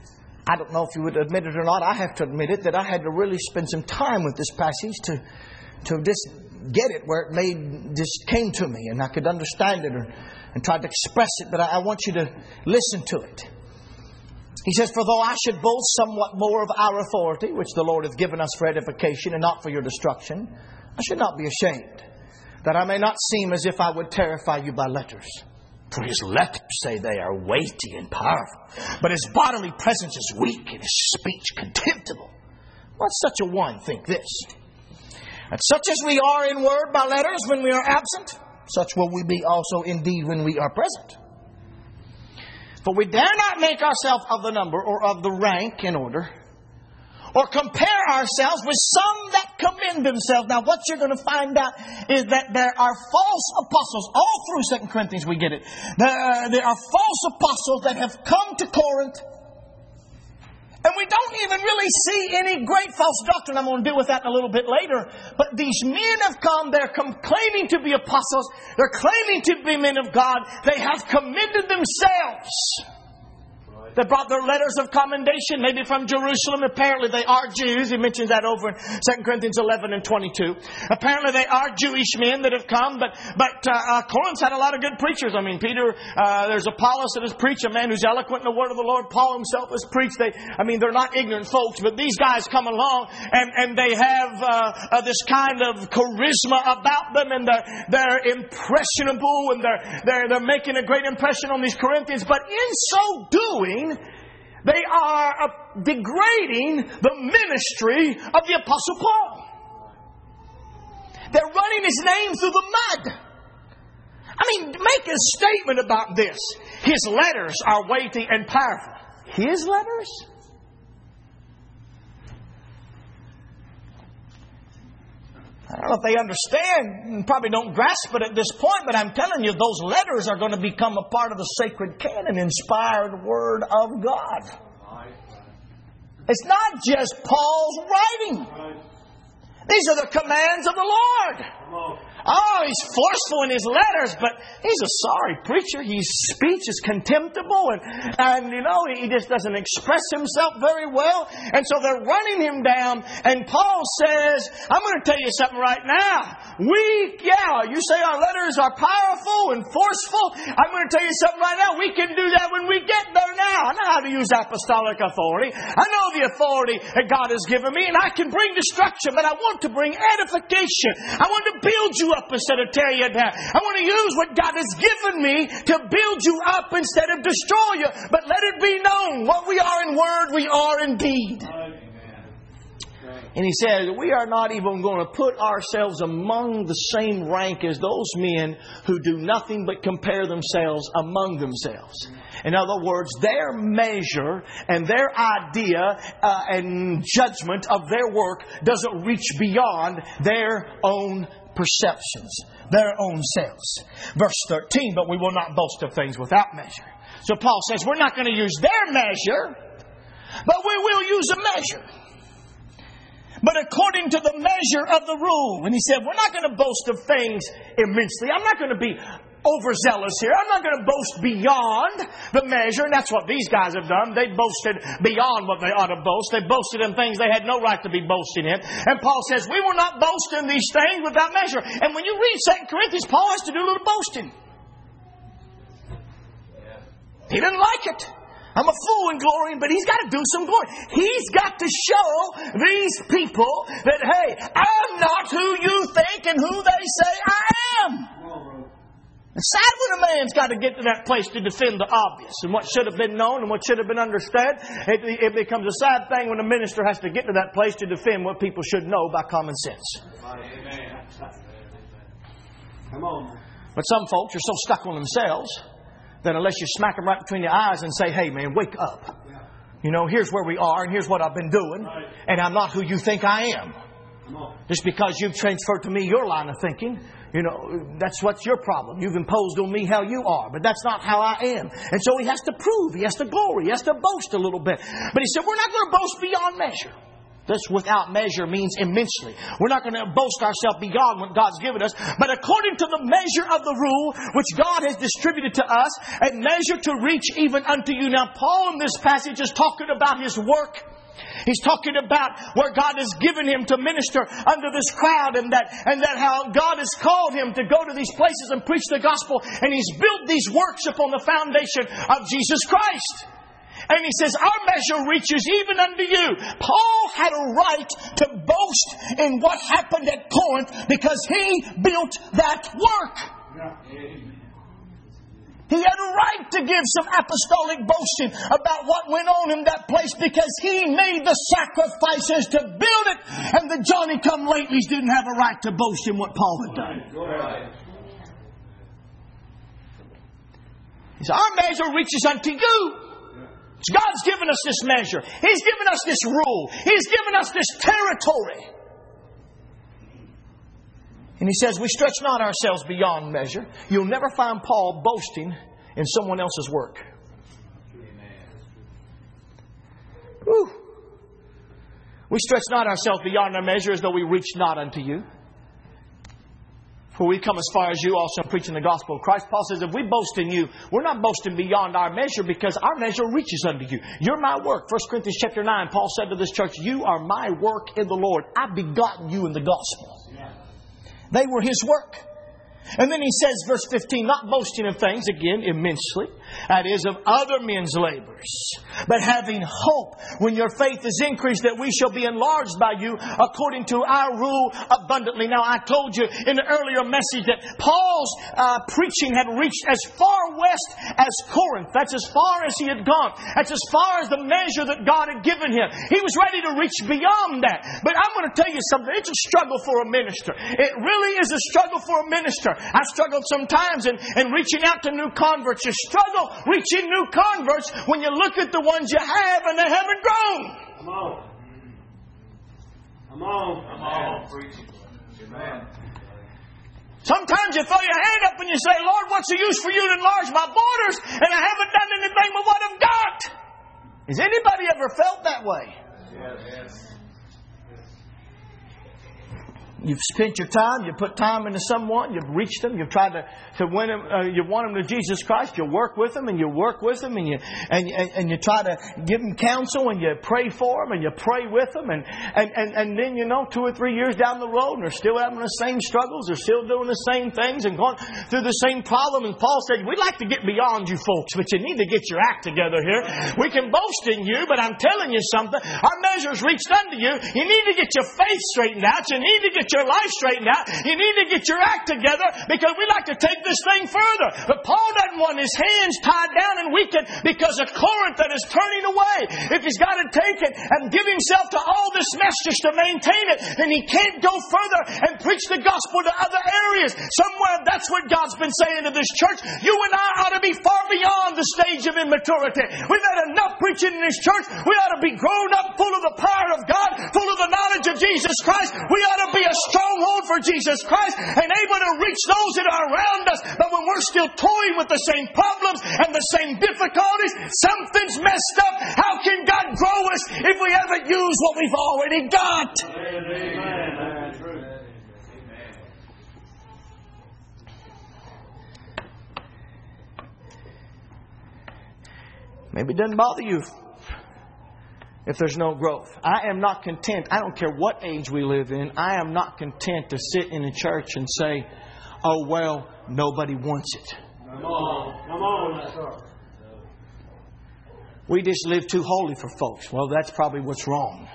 I don't know if you would admit it or not. I have to admit it that I had to really spend some time with this passage to just get it where it just came to me and I could understand it and tried to express it. But I want you to listen to it. He says, "For though I should boast somewhat more of our authority, which the Lord hath given us for edification and not for your destruction, I should not be ashamed, that I may not seem as if I would terrify you by letters. For his letters say they are weighty and powerful, but his bodily presence is weak and his speech contemptible. Let such a one think this, that such as we are in word by letters when we are absent, such will we be also indeed when we are present. For we dare not make ourselves of the number or of the rank in order, or compare ourselves with some that commend themselves." Now what you're going to find out is that there are false apostles. All through 2 Corinthians we get it. There are false apostles that have come to Corinth. And we don't even really see any great false doctrine. I'm going to deal with that in a little bit later. But these men have come. They're claiming to be apostles. They're claiming to be men of God. They have commended themselves. They brought their letters of commendation, maybe from Jerusalem. Apparently they are Jews. He mentions that over in 2 Corinthians 11 and 22. Apparently they are Jewish men that have come. But Corinth's had a lot of good preachers. I mean, Peter, there's Apollos that has preached, a man who's eloquent in the word of the Lord. Paul himself has preached. They're not ignorant folks. But these guys come along and they have this kind of charisma about them. And they're impressionable. And they're making a great impression on these Corinthians. But in so doing, they are degrading the ministry of the Apostle Paul. They're running his name through the mud. I mean, make a statement about this. His letters are weighty and powerful. His letters? I don't know if they understand and probably don't grasp it at this point, but I'm telling you, those letters are going to become a part of the sacred canon, inspired Word of God. It's not just Paul's writing. These are the commands of the Lord. Oh, he's forceful in his letters, but he's a sorry preacher. His speech is contemptible and he just doesn't express himself very well. And so they're running him down. And Paul says, I'm going to tell you something right now. You say our letters are powerful and forceful. I'm going to tell you something right now. We can do that when we get there now. I know how to use apostolic authority. I know the authority that God has given me, and I can bring destruction, but I want to bring edification. I want to build you up instead of tear you down. I want to use what God has given me to build you up instead of destroy you. But let it be known, what we are in word, we are in deed. And he says, we are not even going to put ourselves among the same rank as those men who do nothing but compare themselves among themselves. In other words, their measure and their idea and judgment of their work doesn't reach beyond their own perceptions, their own selves. Verse 13, but we will not boast of things without measure. So Paul says, we're not going to use their measure, but we will use a measure. But according to the measure of the rule. And he said, we're not going to boast of things immensely. I'm not going to be overzealous here. I'm not going to boast beyond the measure. And that's what these guys have done. They boasted beyond what they ought to boast. They boasted in things they had no right to be boasting in. And Paul says, we will not boast in these things without measure. And when you read 2 Corinthians, Paul has to do a little boasting. He didn't like it. I'm a fool in glory, but he's got to do some glory. He's got to show these people that, hey, I'm not who you think and who they say I am. It's sad when a man's got to get to that place to defend the obvious and what should have been known and what should have been understood. It becomes a sad thing when a minister has to get to that place to defend what people should know by common sense. Amen. Come on. But some folks are so stuck on themselves that unless you smack them right between the eyes and say, hey man, wake up. Here's where we are and here's what I've been doing. And I'm not who you think I am. Just because you've transferred to me your line of thinking, that's what's your problem. You've imposed on me how you are. But that's not how I am. And so he has to prove. He has to glory. He has to boast a little bit. But he said, we're not going to boast beyond measure. This without measure means immensely. We're not going to boast ourselves beyond what God's given us, but according to the measure of the rule which God has distributed to us, a measure to reach even unto you. Now, Paul in this passage is talking about his work. He's talking about where God has given him to minister under this crowd, and that how God has called him to go to these places and preach the gospel, and he's built these works upon the foundation of Jesus Christ. And he says, our measure reaches even unto you. Paul had a right to boast in what happened at Corinth because he built that work. He had a right to give some apostolic boasting about what went on in that place because he made the sacrifices to build it, and the Johnny-come-latelys didn't have a right to boast in what Paul had done. He said, our measure reaches unto you. God's given us this measure. He's given us this rule. He's given us this territory. And he says, we stretch not ourselves beyond measure. You'll never find Paul boasting in someone else's work. Whew. We stretch not ourselves beyond our measure as though we reach not unto you. For we come as far as you also in preaching the gospel of Christ. Paul says, if we boast in you, we're not boasting beyond our measure because our measure reaches unto you. You're my work. 1 Corinthians chapter 9, Paul said to this church, you are my work in the Lord. I've begotten you in the gospel. They were His work. And then he says, verse 15, not boasting of things, again, immensely, that is, of other men's labors, but having hope when your faith is increased that we shall be enlarged by you according to our rule abundantly. Now, I told you in the earlier message that Paul's preaching had reached as far west as Corinth. That's as far as he had gone. That's as far as the measure that God had given him. He was ready to reach beyond that. But I'm going to tell you something. It's a struggle for a minister. It really is a struggle for a minister. I've struggled sometimes in reaching out to new converts. You struggle reaching new converts when you look at the ones you have and they haven't grown. Come on. Come on. Come on. Preaching. Amen. Sometimes you throw your hand up and you say, Lord, what's the use for you to enlarge my borders? And I haven't done anything with what I've got. Has anybody ever felt that way? Yes. You've spent your time, you put time into someone, you've reached them, you've tried to win them, you want them to Jesus Christ, you work with them and you work with them and you try to give them counsel and you pray for them and you pray with them and then 2 or 3 years down the road and they're still having the same struggles, they're still doing the same things and going through the same problem. And Paul said, we'd like to get beyond you folks, but you need to get your act together here. We can boast in you, but I'm telling you something, our measure's reached unto you. You need to get your faith straightened out. You need to get your life straightened out. You need to get your act together because we like to take this thing further. But Paul doesn't want his hands tied down and weakened because of Corinth that is turning away. If he's got to take it and give himself to all this mess just to maintain it, then he can't go further and preach the gospel to other areas. Somewhere that's what God's been saying to this church. You and I ought to be far beyond the stage of immaturity. We've had enough preaching in this church. We ought to be grown up full of the power of God, full of the knowledge of Jesus Christ. We ought to be a stronghold for Jesus Christ and able to reach those that are around us. But when we're still toying with the same problems and the same difficulties, something's messed up. How can God grow us if we haven't used what we've already got? Amen. Maybe it doesn't bother you if there's no growth. I am not content. I don't care what age we live in. I am not content to sit in a church and say, oh, well, nobody wants it. Come on. Come on. We just live too holy for folks. Well, that's probably what's wrong.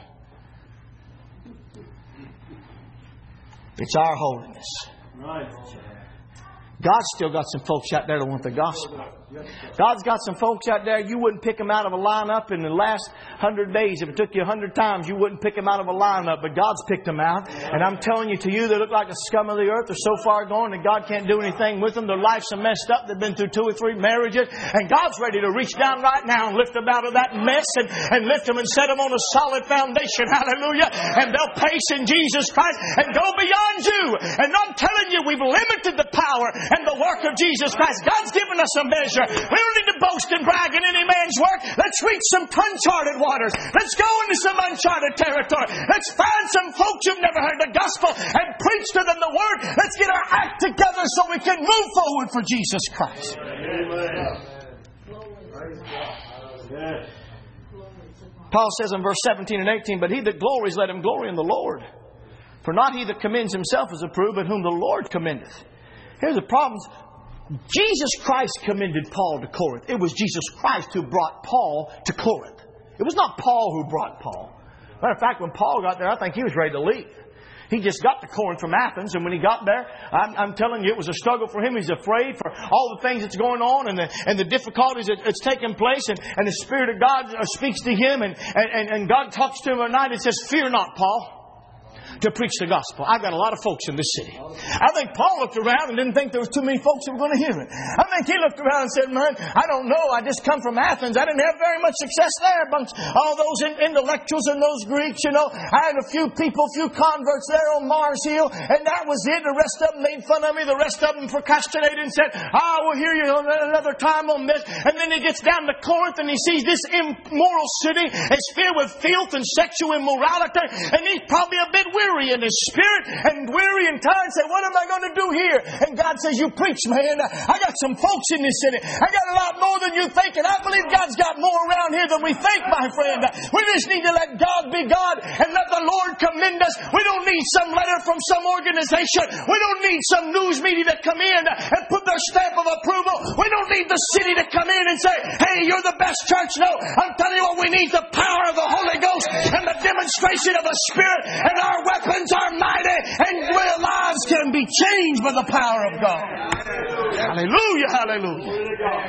It's our holiness. Right. God's still got some folks out there that want the gospel. God's got some folks out there, you wouldn't pick them out of a lineup in the last 100 days. If it took you 100 times, you wouldn't pick them out of a lineup. But God's picked them out. And I'm telling you, to you, they look like the scum of the earth. They're so far gone that God can't do anything with them. Their lives are messed up. They've been through 2 or 3 marriages. And God's ready to reach down right now and lift them out of that mess and lift them and set them on a solid foundation. Hallelujah. And they'll pace in Jesus Christ and go beyond you. And I'm telling you, we've limited the power and the work of Jesus Christ. God's given us a measure. measure. We don't need to boast and brag in any man's work. Let's reach some uncharted waters. Let's go into some uncharted territory. Let's find some folks who've never heard the gospel and preach to them the word. Let's get our act together so we can move forward for Jesus Christ. Paul says in verse 17 and 18, but he that glories, let him glory in the Lord. For not he that commends himself is approved, but whom the Lord commendeth. Here's the problem. Jesus Christ commended Paul to Corinth. It was Jesus Christ who brought Paul to Corinth. It was not Paul who brought Paul. Matter of fact, when Paul got there, I think he was ready to leave. He just got to Corinth from Athens, and when he got there, I'm telling you, it was a struggle for him. He's afraid for all the things that's going on and the difficulties that's taking place, and the Spirit of God speaks to him, and God talks to him at night and says, "Fear not, Paul, to preach the gospel." I've got a lot of folks in this city. I think Paul looked around and didn't think there was too many folks that were going to hear it. I think he looked around and said, "Man, I don't know. I just come from Athens. I didn't have very much success there amongst all those intellectuals and those Greeks. You know, I had a few converts there on Mars Hill, and that was it. The rest of them made fun of me. The rest of them procrastinated and said, we'll hear you another time on this." And then he gets down to Corinth and he sees this immoral city is filled with filth and sexual immorality, and he's probably a bit weary in his spirit and weary and tired, say, "What am I going to do here?" And God says, "You preach, man. I got some folks in this city. I got a lot more than you think, and I believe God's got more around here than we think, my friend. We just need to let God be God and let the Lord commend us. We don't need some letter from some organization. We don't need some news media to come in and put their stamp of approval. We don't need the city to come in and say, 'Hey, you're the best church.' No, I'm telling you what we need, the power of the Holy Ghost and the demonstration of the Spirit, and our weapons are mighty, and lives can be changed by the power of God." Hallelujah, hallelujah.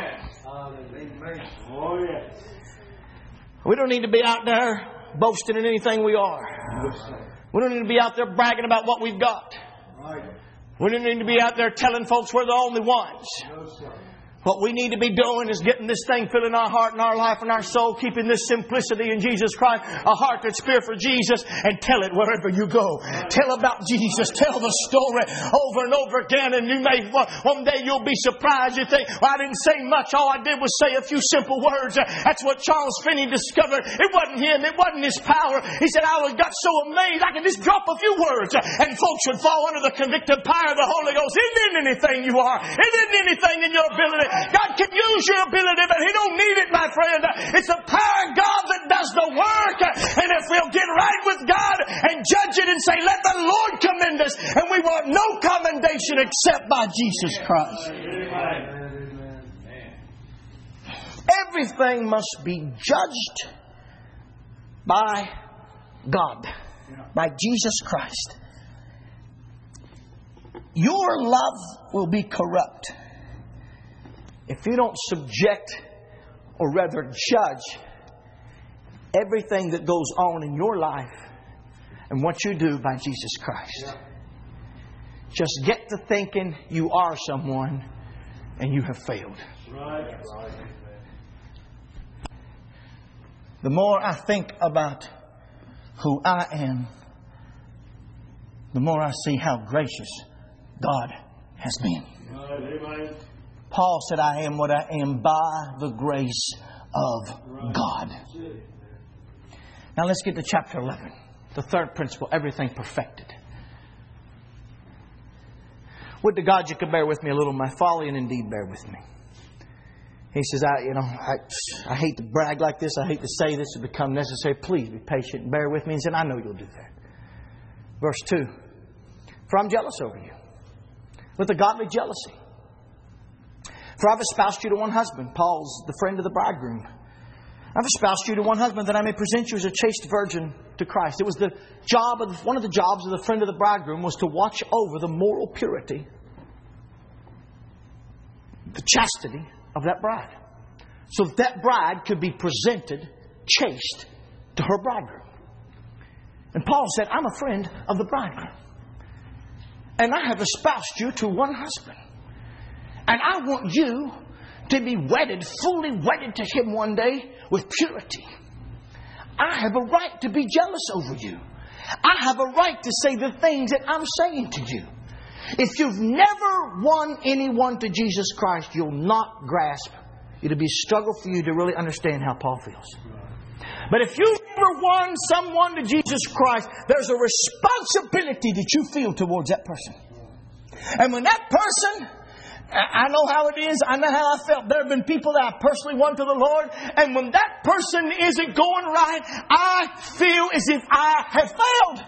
We don't need to be out there boasting in anything we are. We don't need to be out there bragging about what we've got. We don't need to be out there telling folks we're the only ones. What we need to be doing is getting this thing filling our heart and our life and our soul, keeping this simplicity in Jesus Christ, a heart that's pure for Jesus, and tell it wherever you go. Tell about Jesus. Tell the story over and over again, and you may one day you'll be surprised. You think, "Well, I didn't say much. All I did was say a few simple words." That's what Charles Finney discovered. It wasn't him. It wasn't his power. He said, "I got so amazed I could just drop a few words, and folks would fall under the convicted power of the Holy Ghost." It isn't anything you are. It isn't anything in your ability. God can use your ability, but He don't need it, my friend. It's the power of God that does the work. And if we'll get right with God and judge it and say, "Let the Lord commend us," and we want no commendation except by Jesus Christ. Everything must be judged by God, by Jesus Christ. Your love will be corrupt if you don't subject, or rather judge, everything that goes on in your life and what you do by Jesus Christ. Just get to thinking you are someone and you have failed. The more I think about who I am, the more I see how gracious God has been. Paul said, "I am what I am by the grace of God." Now let's get to chapter 11. The third principle, everything perfected. Would to God you could bear with me a little, my folly, and indeed bear with me. He says, I hate to brag like this. I hate to say this to become necessary. Please be patient and bear with me. He said, "I know you'll do that." Verse 2. "For I'm jealous over you with a godly jealousy. For I've espoused you to one husband." Paul's the friend of the bridegroom. "I've espoused you to one husband, that I may present you as a chaste virgin to Christ." It was the job of one of the jobs of the friend of the bridegroom was to watch over the moral purity, the chastity of that bride, so that bride could be presented chaste to her bridegroom. And Paul said, "I'm a friend of the bridegroom, and I have espoused you to one husband. And I want you to be wedded, fully wedded to Him one day with purity. I have a right to be jealous over you. I have a right to say the things that I'm saying to you. If you've never won anyone to Jesus Christ, you'll not grasp It'll be a struggle for you to really understand how Paul feels. But if you've ever won someone to Jesus Christ, there's a responsibility that you feel towards that person. And when that person, I know how it is, I know how I felt. There have been people that I personally won to the Lord, and when that person isn't going right, I feel as if I have failed.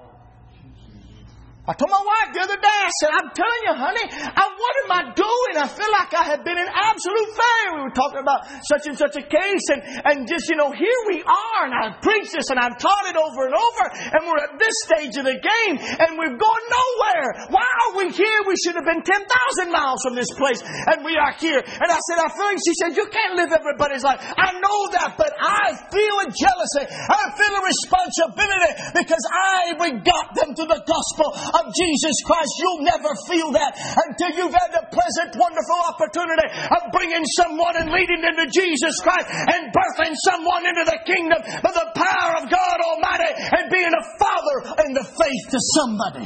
I told my wife the other day, I said, I'm telling you, honey, what am I doing? I feel like I have been an absolute failure. We were talking about such and such a case, and just, here we are, and I've preached this, and I've taught it over and over, and we're at this stage of the game, and we've gone nowhere. Why are we here? We should have been 10,000 miles from this place, and we are here. And I said, I feel like, she said, you can't live everybody's life. I know that, but I feel a jealousy. I feel a responsibility, because we got them to the gospel of Jesus Christ. You'll never feel that until you've had the pleasant, wonderful opportunity of bringing someone and leading them to Jesus Christ and birthing someone into the kingdom by the power of God Almighty and being a father in the faith to somebody.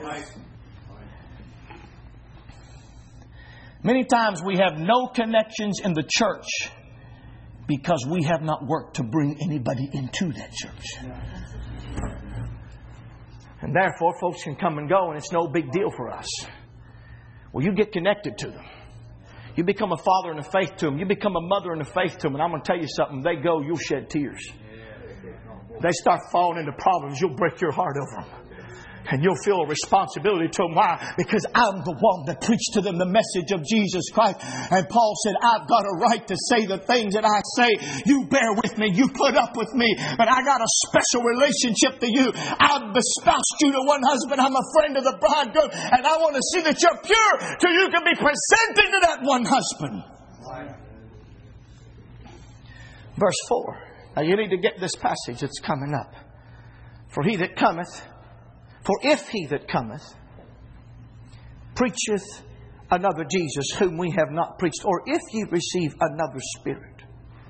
Many times we have no connections in the church because we have not worked to bring anybody into that church. And therefore, folks can come and go, and it's no big deal for us. Well, you get connected to them. You become a father in the faith to them. You become a mother in the faith to them. And I'm going to tell you something. They go, you'll shed tears. They start falling into problems. You'll break your heart over them. And you'll feel a responsibility to them. Why? Because I'm the one that preached to them the message of Jesus Christ. And Paul said, I've got a right to say the things that I say. You bear with me. You put up with me. But I got a special relationship to you. I've espoused you to one husband. I'm a friend of the bridegroom. And I want to see that you're pure till you can be presented to that one husband. Verse 4. Now you need to get this passage that's coming up. For if he that cometh preacheth another Jesus whom we have not preached, or if ye receive another spirit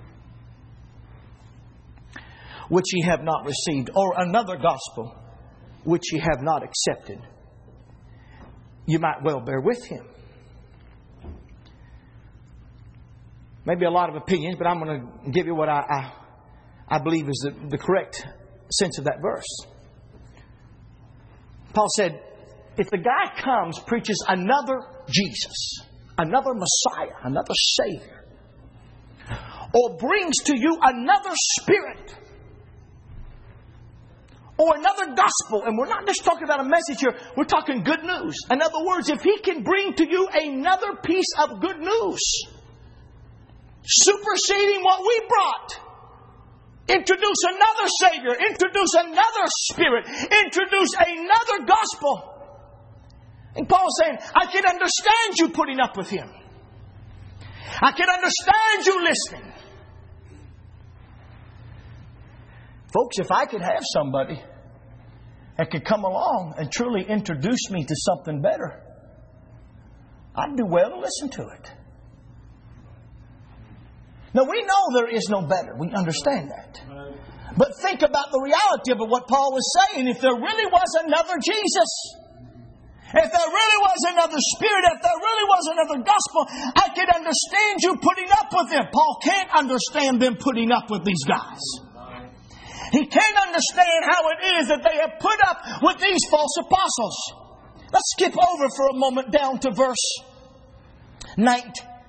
which ye have not received, or another gospel which ye have not accepted, you might well bear with him. Maybe a lot of opinions, but I'm going to give you what I believe is the correct sense of that verse. Paul said, if the guy comes, preaches another Jesus, another Messiah, another Savior, or brings to you another Spirit, or another gospel, and we're not just talking about a message here, we're talking good news. In other words, if he can bring to you another piece of good news, superseding what we brought, introduce another Savior, introduce another Spirit, introduce another gospel. And Paul's saying, I can understand you putting up with him. I can understand you listening. Folks, if I could have somebody that could come along and truly introduce me to something better, I'd do well to listen to it. Now, we know there is no better. We understand that. But think about the reality of what Paul was saying. If there really was another Jesus, if there really was another Spirit, if there really was another gospel, I could understand you putting up with them. Paul can't understand them putting up with these guys. He can't understand how it is that they have put up with these false apostles. Let's skip over for a moment down to verse 19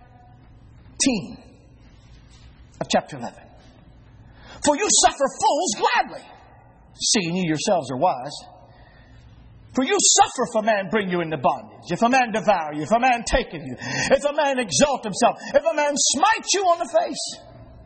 of chapter 11. For you suffer fools gladly, seeing you yourselves are wise. For you suffer if a man bring you into bondage, if a man devour you, if a man take you, if a man exalt himself, if a man smite you on the face.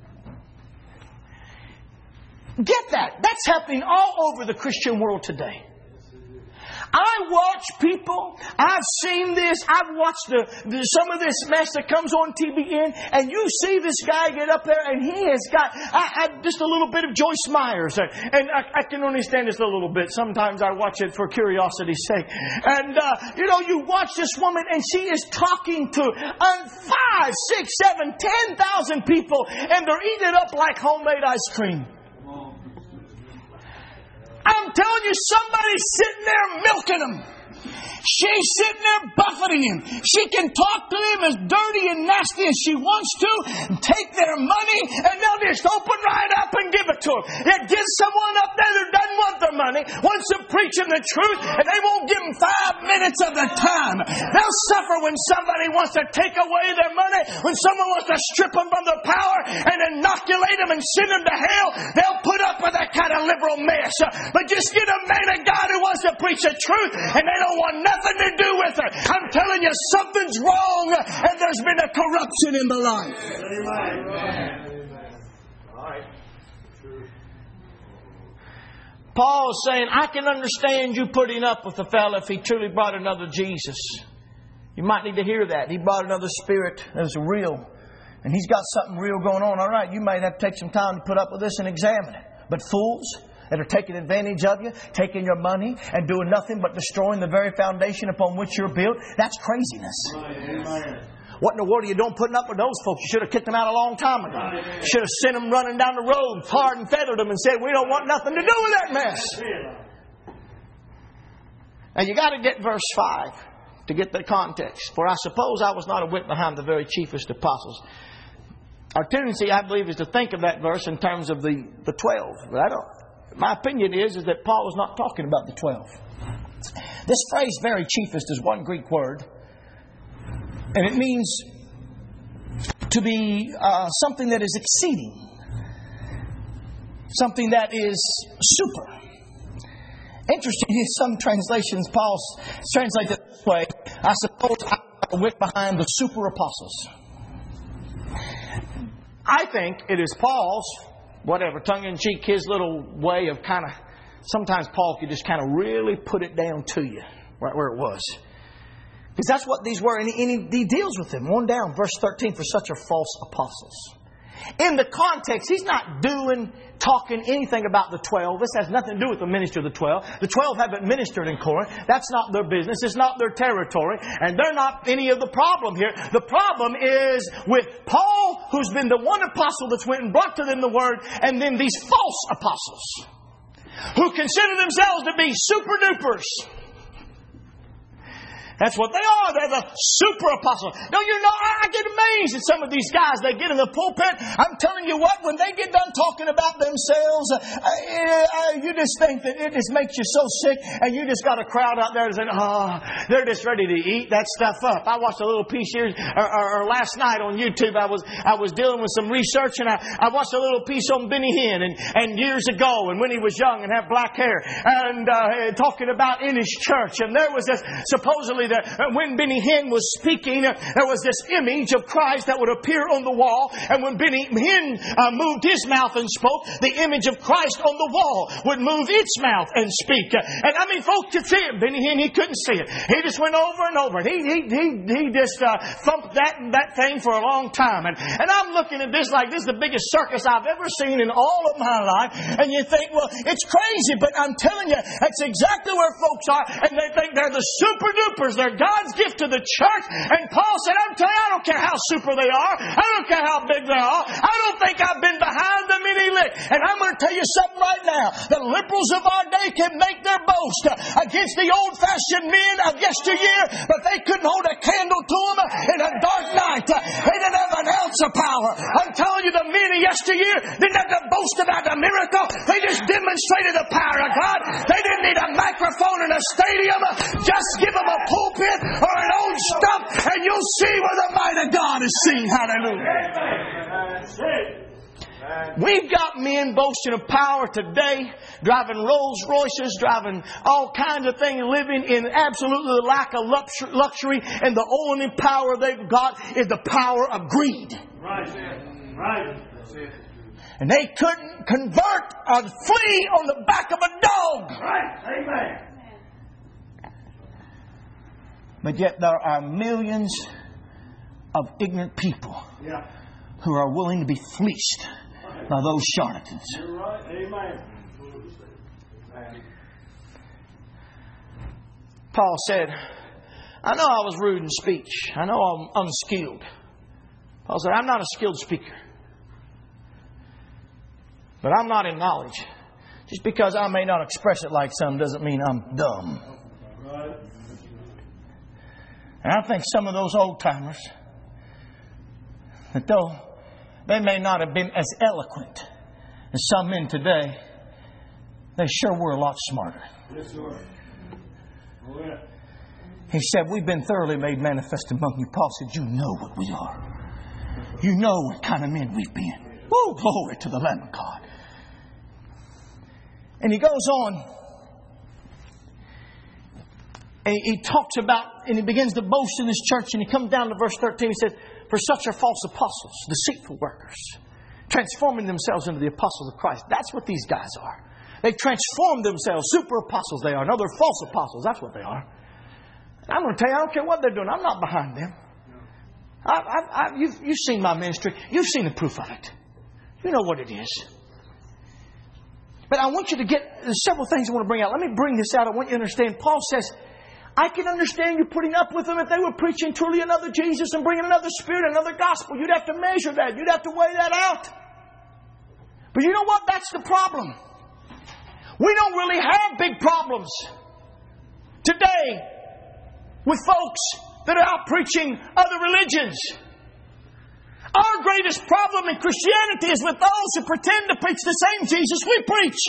Get that. That's happening all over the Christian world today. I watch people. I've seen this. I've watched some of this mess that comes on TBN, and you see this guy get up there, and he has got just a little bit of Joyce Myers, and I can understand this a little bit. Sometimes I watch it for curiosity's sake, and you watch this woman, and she is talking to 5, 6, 7, 10,000 people, and they're eating it up like homemade ice cream. I'm telling you, somebody's sitting there milking them. She's sitting there buffeting him. She can talk to him as dirty and nasty as she wants to, and take their money, and they'll just open right up and give it to them. Yet get someone up there that doesn't want their money, wants to preach them the truth, and they won't give them 5 minutes of their time. They'll suffer when somebody wants to take away their money, when someone wants to strip them from their power and inoculate them and send them to hell. They'll put up with that kind of liberal mess. But just get a man of God who wants to preach the truth, and they don't want nothing to do with it. I'm telling you, something's wrong, and there's been a corruption in the life. Paul's saying, I can understand you putting up with a fellow if he truly brought another Jesus. You might need to hear that. He brought another spirit that was real. And he's got something real going on. All right, you might have to take some time to put up with this and examine it. But fools that are taking advantage of you, taking your money, and doing nothing but destroying the very foundation upon which you're built, that's craziness. Amen. What in the world are you doing putting up with those folks? You should have kicked them out a long time ago. You should have sent them running down the road, tarred and feathered them, and said, we don't want nothing to do with that mess. Now you got to get verse 5 to get the context. For I suppose I was not a whit behind the very chiefest apostles. Our tendency, I believe, is to think of that verse in terms of the 12. But my opinion is that Paul was not talking about the 12. This phrase, very chiefest, is one Greek word. And it means to be something that is exceeding. Something that is super. Interesting, in some translations, Paul translates it this way. I suppose I went behind the super apostles. I think it is Paul's, tongue-in-cheek, his little way of kind of, sometimes Paul could just kind of really put it down to you, right where it was. Because that's what these were, and he deals with them. One down, verse 13, for such are false apostles. In the context, he's not talking anything about the 12. This has nothing to do with the ministry of the 12. The 12 haven't ministered in Corinth. That's not their business. It's not their territory. And they're not any of the problem here. The problem is with Paul, who's been the one apostle that's went and brought to them the word, and then these false apostles who consider themselves to be super dupers. That's what they are. They're the super apostles. No, I get amazed at some of these guys. They get in the pulpit. I'm telling you what, when they get done talking about themselves, you just think that it just makes you so sick, and you just got a crowd out there saying, they're just ready to eat that stuff up. I watched a little piece here, or last night on YouTube. I was dealing with some research, and I watched a little piece on Benny Hinn, and years ago, and when he was young and had black hair, and talking about in his church, and there was this supposedly when Benny Hinn was speaking, there was this image of Christ that would appear on the wall. And when Benny Hinn moved his mouth and spoke, the image of Christ on the wall would move its mouth and speak. And I mean, folks could see it. Benny Hinn, he couldn't see it. He just went over and over. He just thumped that thing for a long time. And I'm looking at this like this is the biggest circus I've ever seen in all of my life. And you think, well, it's crazy, but I'm telling you, that's exactly where folks are. And they think they're the super dupers. They're God's gift to the church. And Paul said, I'm telling you, I don't care how super they are. I don't care how big they are. I don't think I've been behind them any lick. And I'm going to tell you something right now. The liberals of our day can make their boast against the old-fashioned men of yesteryear, but they couldn't hold a candle to them in a dark night. They didn't have an ounce of power. I'm telling you, the men of yesteryear didn't have to boast about the miracle. They just demonstrated the power of God. They didn't need a microphone in a stadium. Just give them a pulpit or an old stump, and you'll see where the might of God is seen. Hallelujah. We've got men boasting of power today, driving Rolls Royces, driving all kinds of things, living in absolutely lack of luxury, and the only power they've got is the power of greed. Right. That's it. And they couldn't convert a flea on the back of a dog. Right. Amen. But yet there are millions of ignorant people who are willing to be fleeced by those charlatans. You're right. Amen. Paul said, I know I was rude in speech. I know I'm unskilled. Paul said, I'm not a skilled speaker. But I'm not in knowledge. Just because I may not express it like some doesn't mean I'm dumb. And I think some of those old timers, that though they may not have been as eloquent as some men today, they sure were a lot smarter. Yes, sir. Oh, yeah. He said, we've been thoroughly made manifest among you. Paul said, you know what we are. You know what kind of men we've been. Oh, glory to the Lamb of God. And he goes on. And he talks about, and he begins to boast in his church. And he comes down to verse 13. He said, for such are false apostles, deceitful workers, transforming themselves into the apostles of Christ. That's what these guys are. They've transformed themselves. Super apostles they are. No, they're false apostles. That's what they are. I'm going to tell you, I don't care what they're doing. I'm not behind them. You've seen my ministry. You've seen the proof of it. You know what it is. But I want you to get several things I want to bring out. Let me bring this out. I want you to understand. Paul says, I can understand you putting up with them if they were preaching truly another Jesus and bringing another spirit, another gospel. You'd have to measure that. You'd have to weigh that out. But you know what? That's the problem. We don't really have big problems today with folks that are out preaching other religions. Our greatest problem in Christianity is with those who pretend to preach the same Jesus we preach.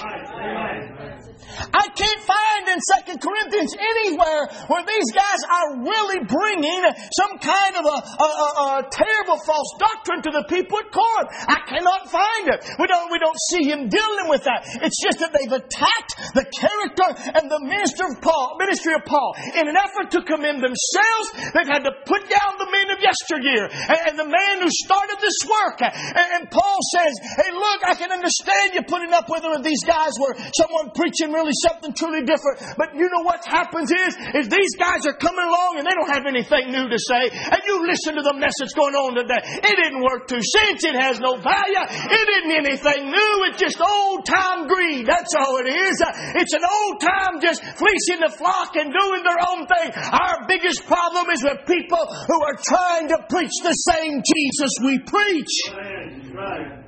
I can't find in 2 Corinthians anywhere where these guys are really bringing some kind of a terrible false doctrine to the people at Corinth. I cannot find it. We don't see him dealing with that. It's just that they've attacked the character and the ministry of Paul. In an effort to commend themselves, they've had to put down the men of yesteryear and the man who started this work. And Paul says, hey, look, I can understand you putting up with them if these guys were someone preaching really something truly different. But you know what happens is these guys are coming along and they don't have anything new to say. And you listen to the message going on today. It didn't work 2 cents. It has no value. It isn't anything new. It's just old time greed. That's all it is. It's an old time just fleecing the flock and doing their own thing. Our biggest problem is with people who are trying to preach the same Jesus we preach. Right.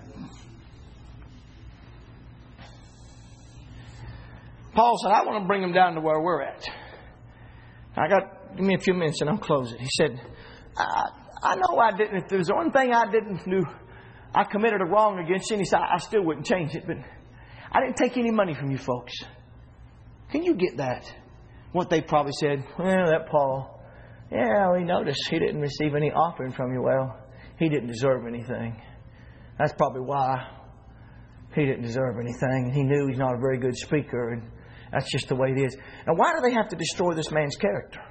Paul said, I want to bring them down to where we're at. Give me a few minutes and I'll close it. He said, I know I didn't. If there's one thing I didn't do, I committed a wrong against you. And he said, I still wouldn't change it. But I didn't take any money from you folks. Can you get that? What they probably said, well, that Paul, yeah, we noticed he didn't receive any offering from you. Well, he didn't deserve anything. That's probably why he didn't deserve anything. And he knew he's not a very good speaker. And that's just the way it is. Now, why do they have to destroy this man's character?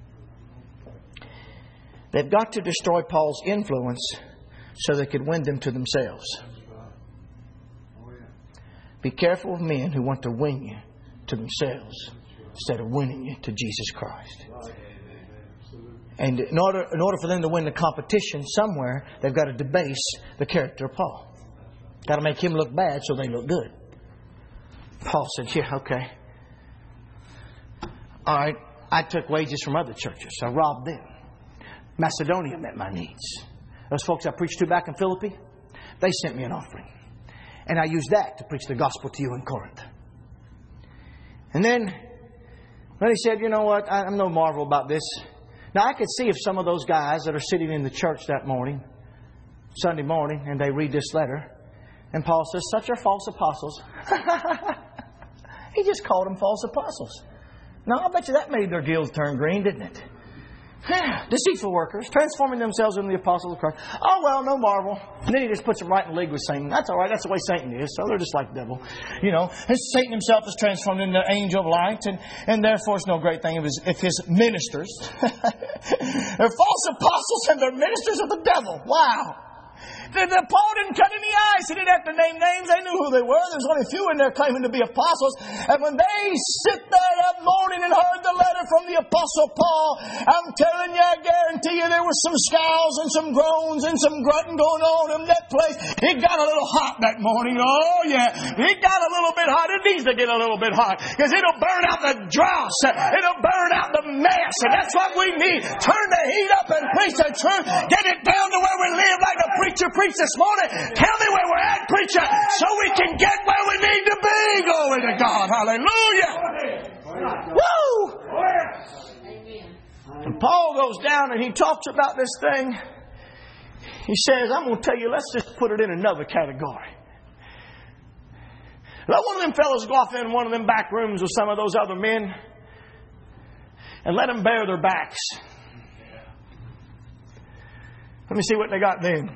They've got to destroy Paul's influence so they could win them to themselves. Be careful of men who want to win you to themselves instead of winning you to Jesus Christ. And in order for them to win the competition somewhere, they've got to debase the character of Paul. Got to make him look bad so they look good. Paul said, yeah, okay. All right, I took wages from other churches. I robbed them. Macedonia met my needs. Those folks I preached to back in Philippi, they sent me an offering. And I used that to preach the gospel to you in Corinth. And then he said, you know what, I'm no marvel about this. Now I could see if some of those guys that are sitting in the church that morning, Sunday morning, and they read this letter, and Paul says, such are false apostles. He just called them false apostles. Now, I bet you that made their gills turn green, didn't it? Deceitful workers, transforming themselves into the apostles of Christ. Oh, well, no marvel. And then he just puts them right in league with Satan. That's all right. That's the way Satan is. So they're just like the devil. You know, Satan himself is transformed into an angel of light. And therefore, it's no great thing if his ministers they're false apostles and they're ministers of the devil. Wow. Paul didn't cut any eyes. He didn't have to name names. They knew who they were. There's only a few in there claiming to be apostles. And when they sit there that morning and heard the letter from the Apostle Paul, I'm telling you, I guarantee you there was some scowls and some groans and some grunting going on in that place. It got a little hot that morning. Oh, yeah. It got a little bit hot. It needs to get a little bit hot because it'll burn out the dross. It'll burn out the mess. And that's what we need. Turn the heat up and preach the truth. Get it down to where we live like the preacher preached this morning. Tell me where we're at, preacher, so we can get where we need to be. Glory to God. Hallelujah. Woo! And Paul goes down and he talks about this thing. He says, I'm going to tell you, let's just put it in another category. Let one of them fellas go off in one of them back rooms with some of those other men and let them bare their backs. Let me see what they got then.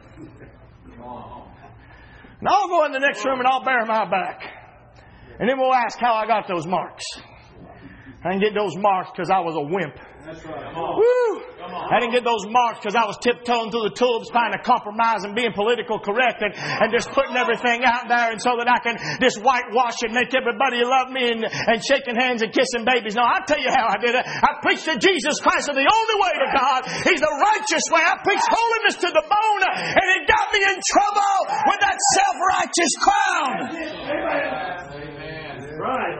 And I'll go in the next room and I'll bare my back. And then we'll ask how I got those marks. I didn't get those marks because I was a wimp. That's right. Woo! I didn't get those marks because I was tiptoeing through the tulips trying to compromise and being political correct and just putting everything out there and so that I can just whitewash it and make everybody love me and shaking hands and kissing babies. No, I'll tell you how I did it. I preached that Jesus Christ is the only way to God. He's the righteous way. I preached holiness to the bone and it got me in trouble with that self-righteous crowd. Amen. Right.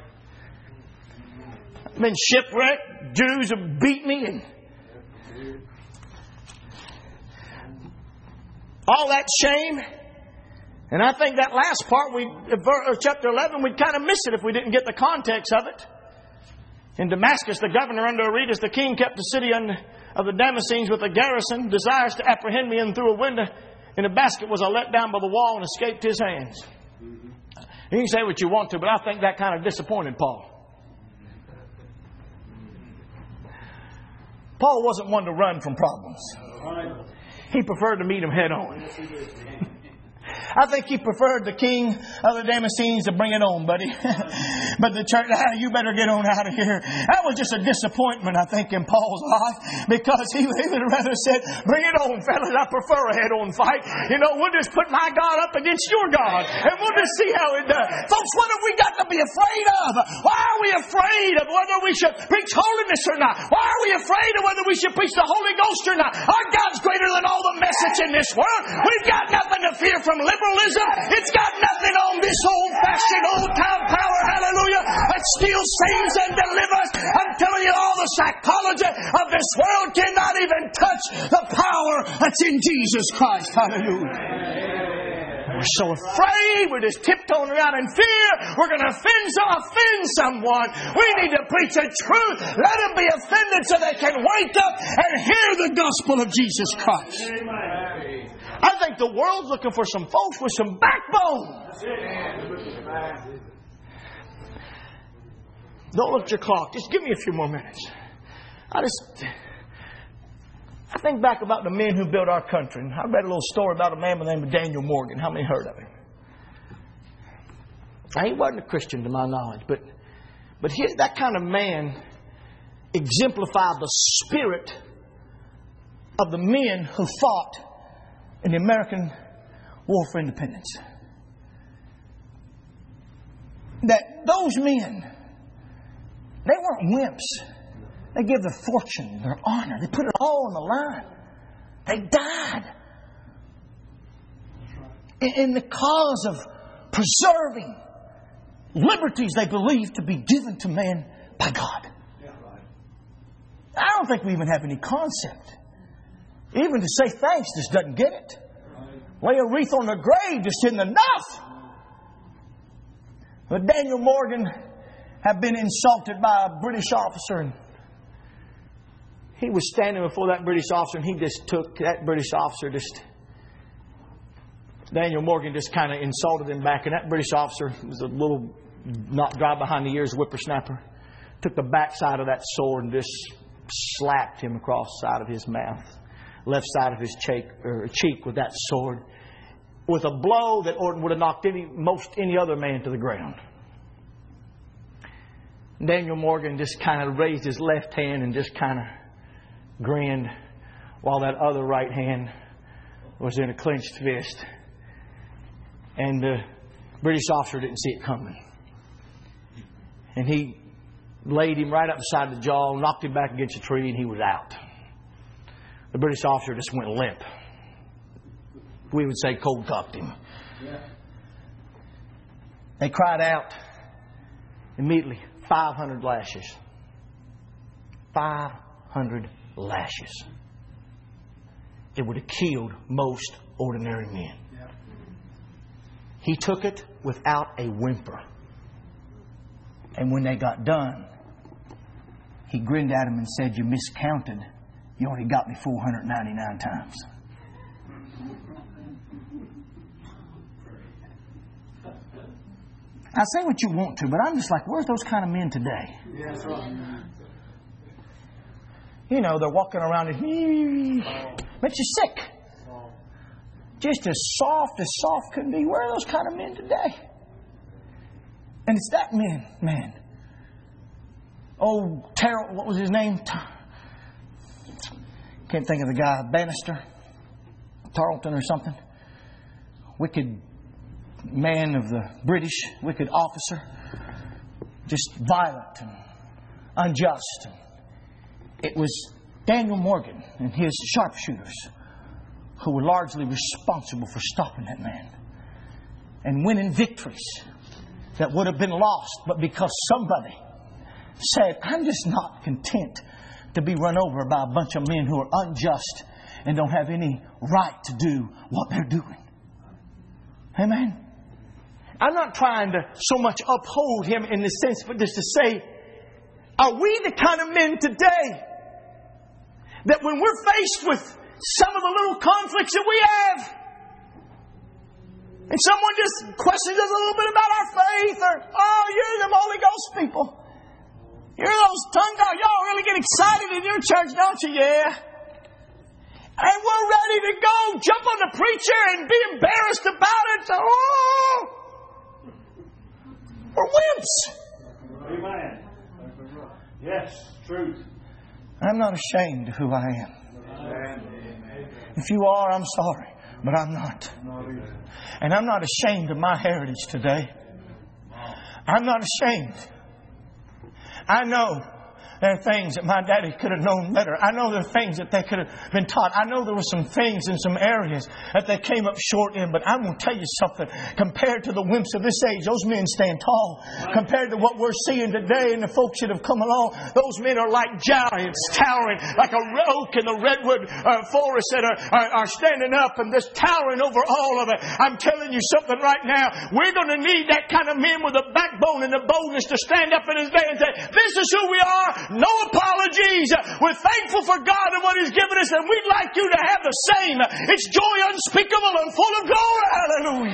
I've been shipwrecked. Jews have beat me and all that shame. And I think that last part, chapter 11, we'd kind of miss it if we didn't get the context of it. In Damascus, the governor under Aretas the king kept the city of the Damascenes with a garrison, desires to apprehend me, and through a window in a basket was I let down by the wall and escaped his hands. You can say what you want to, but I think that kind of disappointed Paul. Paul wasn't one to run from problems. He preferred to meet them head on. I think he preferred the king of the Damascenes to bring it on, buddy. But the church, you better get on out of here. That was just a disappointment, I think, in Paul's life. Because he would have rather said, bring it on, fellas. I prefer a head-on fight. You know, we'll just put my God up against your God. And we'll just see how it does. Folks, what have we got to be afraid of? Why are we afraid of whether we should preach holiness or not? Why are we afraid of whether we should preach the Holy Ghost or not? Our God's greater than all the message in this world. We've got nothing to fear from liberalism. It's got nothing on this old-fashioned, old-time power, hallelujah, that still saves and delivers. I'm telling you, all the psychology of this world cannot even touch the power that's in Jesus Christ, hallelujah. We're so afraid. We're just tiptoeing around in fear. We're going to offend someone. We need to preach the truth. Let them be offended so they can wake up and hear the gospel of Jesus Christ. I think the world's looking for some folks with some backbone. Don't look at your clock. Just give me a few more minutes. I think back about the men who built our country. And I read a little story about a man by the name of Daniel Morgan. How many heard of him? Now, he wasn't a Christian to my knowledge, but that kind of man exemplified the spirit of the men who fought in the American War for Independence. That those men, they weren't wimps. They gave their fortune, their honor. They put it all on the line. They died in the cause of preserving liberties they believed to be given to man by God. I don't think we even have any concept. Even to say thanks just doesn't get it. Lay a wreath on their grave just isn't enough. But Daniel Morgan had been insulted by a British officer, and he was standing before that British officer, and he just took that British officer, Daniel Morgan just kind of insulted him back, and that British officer was a little not dry behind the ears whippersnapper, took the backside of that sword and just slapped him across the side of his mouth, left side of his cheek with that sword, with a blow that would have knocked any other man to the ground. Daniel Morgan just kind of raised his left hand and just kind of grinned while that other right hand was in a clenched fist. And the British officer didn't see it coming. And he laid him right up beside the jaw, knocked him back against a tree, and he was out. The British officer just went limp. We would say cold cocked him. They cried out immediately, 500 lashes. 500 lashes. It would have killed most ordinary men. He took it without a whimper. And when they got done, He grinned at him and said, "You miscounted. You only got me 499 times." Now say what you want to, but I'm just like, where's those kind of men today? Yeah, that's right. You know, they're walking around and makes you sick. Just as soft can be. Where are those kind of men today? And it's that man. Oh, Terrell, what was his name? Can't think of the guy. Bannister? Tarleton or something? Wicked man of the British, wicked officer. Just violent and unjust. It was Daniel Morgan and his sharpshooters who were largely responsible for stopping that man and winning victories that would have been lost, but because somebody said, "I'm just not content to be run over by a bunch of men who are unjust and don't have any right to do what they're doing." Amen. I'm not trying to so much uphold him in this sense, but just to say, are we the kind of men today that when we're faced with some of the little conflicts that we have, and someone just questions us a little bit about our faith, or, "Oh, you're them Holy Ghost people. You're those tongue talk. Y'all really get excited in your church, don't you?" Yeah. And we're ready to go jump on the preacher and be embarrassed about it. So, we're wimps. Amen. Yes, truth. I'm not ashamed of who I am. If you are, I'm sorry, but I'm not. And I'm not ashamed of my heritage today. I'm not ashamed. I know there are things that my daddy could have known better. I know there are things that they could have been taught. I know there were some things in some areas that they came up short in. But I'm going to tell you something. Compared to the wimps of this age, those men stand tall. Compared to what we're seeing today and the folks that have come along, those men are like giants, towering like a oak in the redwood forest that are standing up and just towering over all of it. I'm telling you something right now. We're going to need that kind of men with a backbone and the boldness to stand up in His day and say, "This is who we are. No apologies. We're thankful for God and what He's given us, and we'd like you to have the same. It's joy unspeakable and full of glory."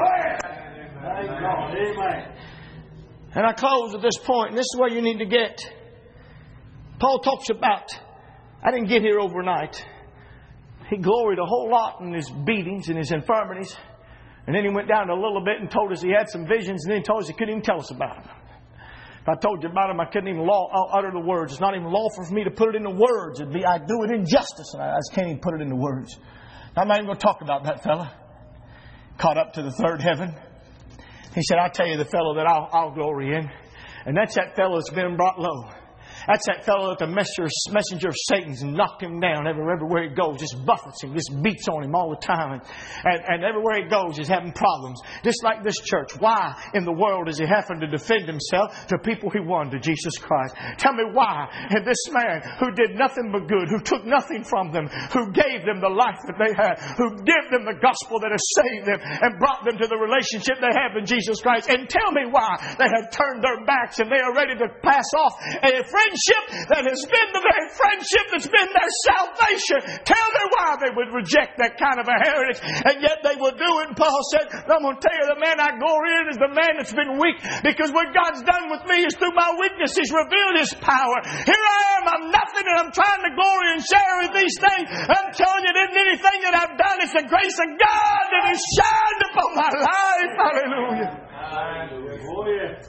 Hallelujah. Amen. And I close at this point, and this is where you need to get. Paul talks about, I didn't get here overnight. He gloried a whole lot in his beatings and his infirmities. And then he went down a little bit and told us he had some visions, and then he told us he couldn't even tell us about them. If I told you about him, I couldn't even utter the words. It's not even lawful for me to put it into words. I'd do it injustice, and I just can't even put it into words. I'm not even going to talk about that fella. Caught up to the third heaven. He said, "I'll tell you the fellow that I'll glory in. And that's that fellow that's been brought low. That's that fellow that the messenger of Satan's knocked him down everywhere he goes. Just buffets him, just beats on him all the time. And everywhere he goes, he's having problems. Just like this church. Why in the world is he having to defend himself to people he won to Jesus Christ? Tell me why. And this man who did nothing but good, who took nothing from them, who gave them the life that they had, who gave them the gospel that has saved them and brought them to the relationship they have in Jesus Christ. And tell me why they have turned their backs and they are ready to pass off a friendship that has been the very friendship that's been their salvation. Tell me why they would reject that kind of a heritage, and yet they will do it. And Paul said, "I'm going to tell you, the man I glory in is the man that's been weak, because what God's done with me is through my weakness He's revealed His power. Here I am, I'm nothing, and I'm trying to glory and share with these things. I'm telling you, it isn't anything that I've done. It's the grace of God that has shined upon my life." Hallelujah. Hallelujah.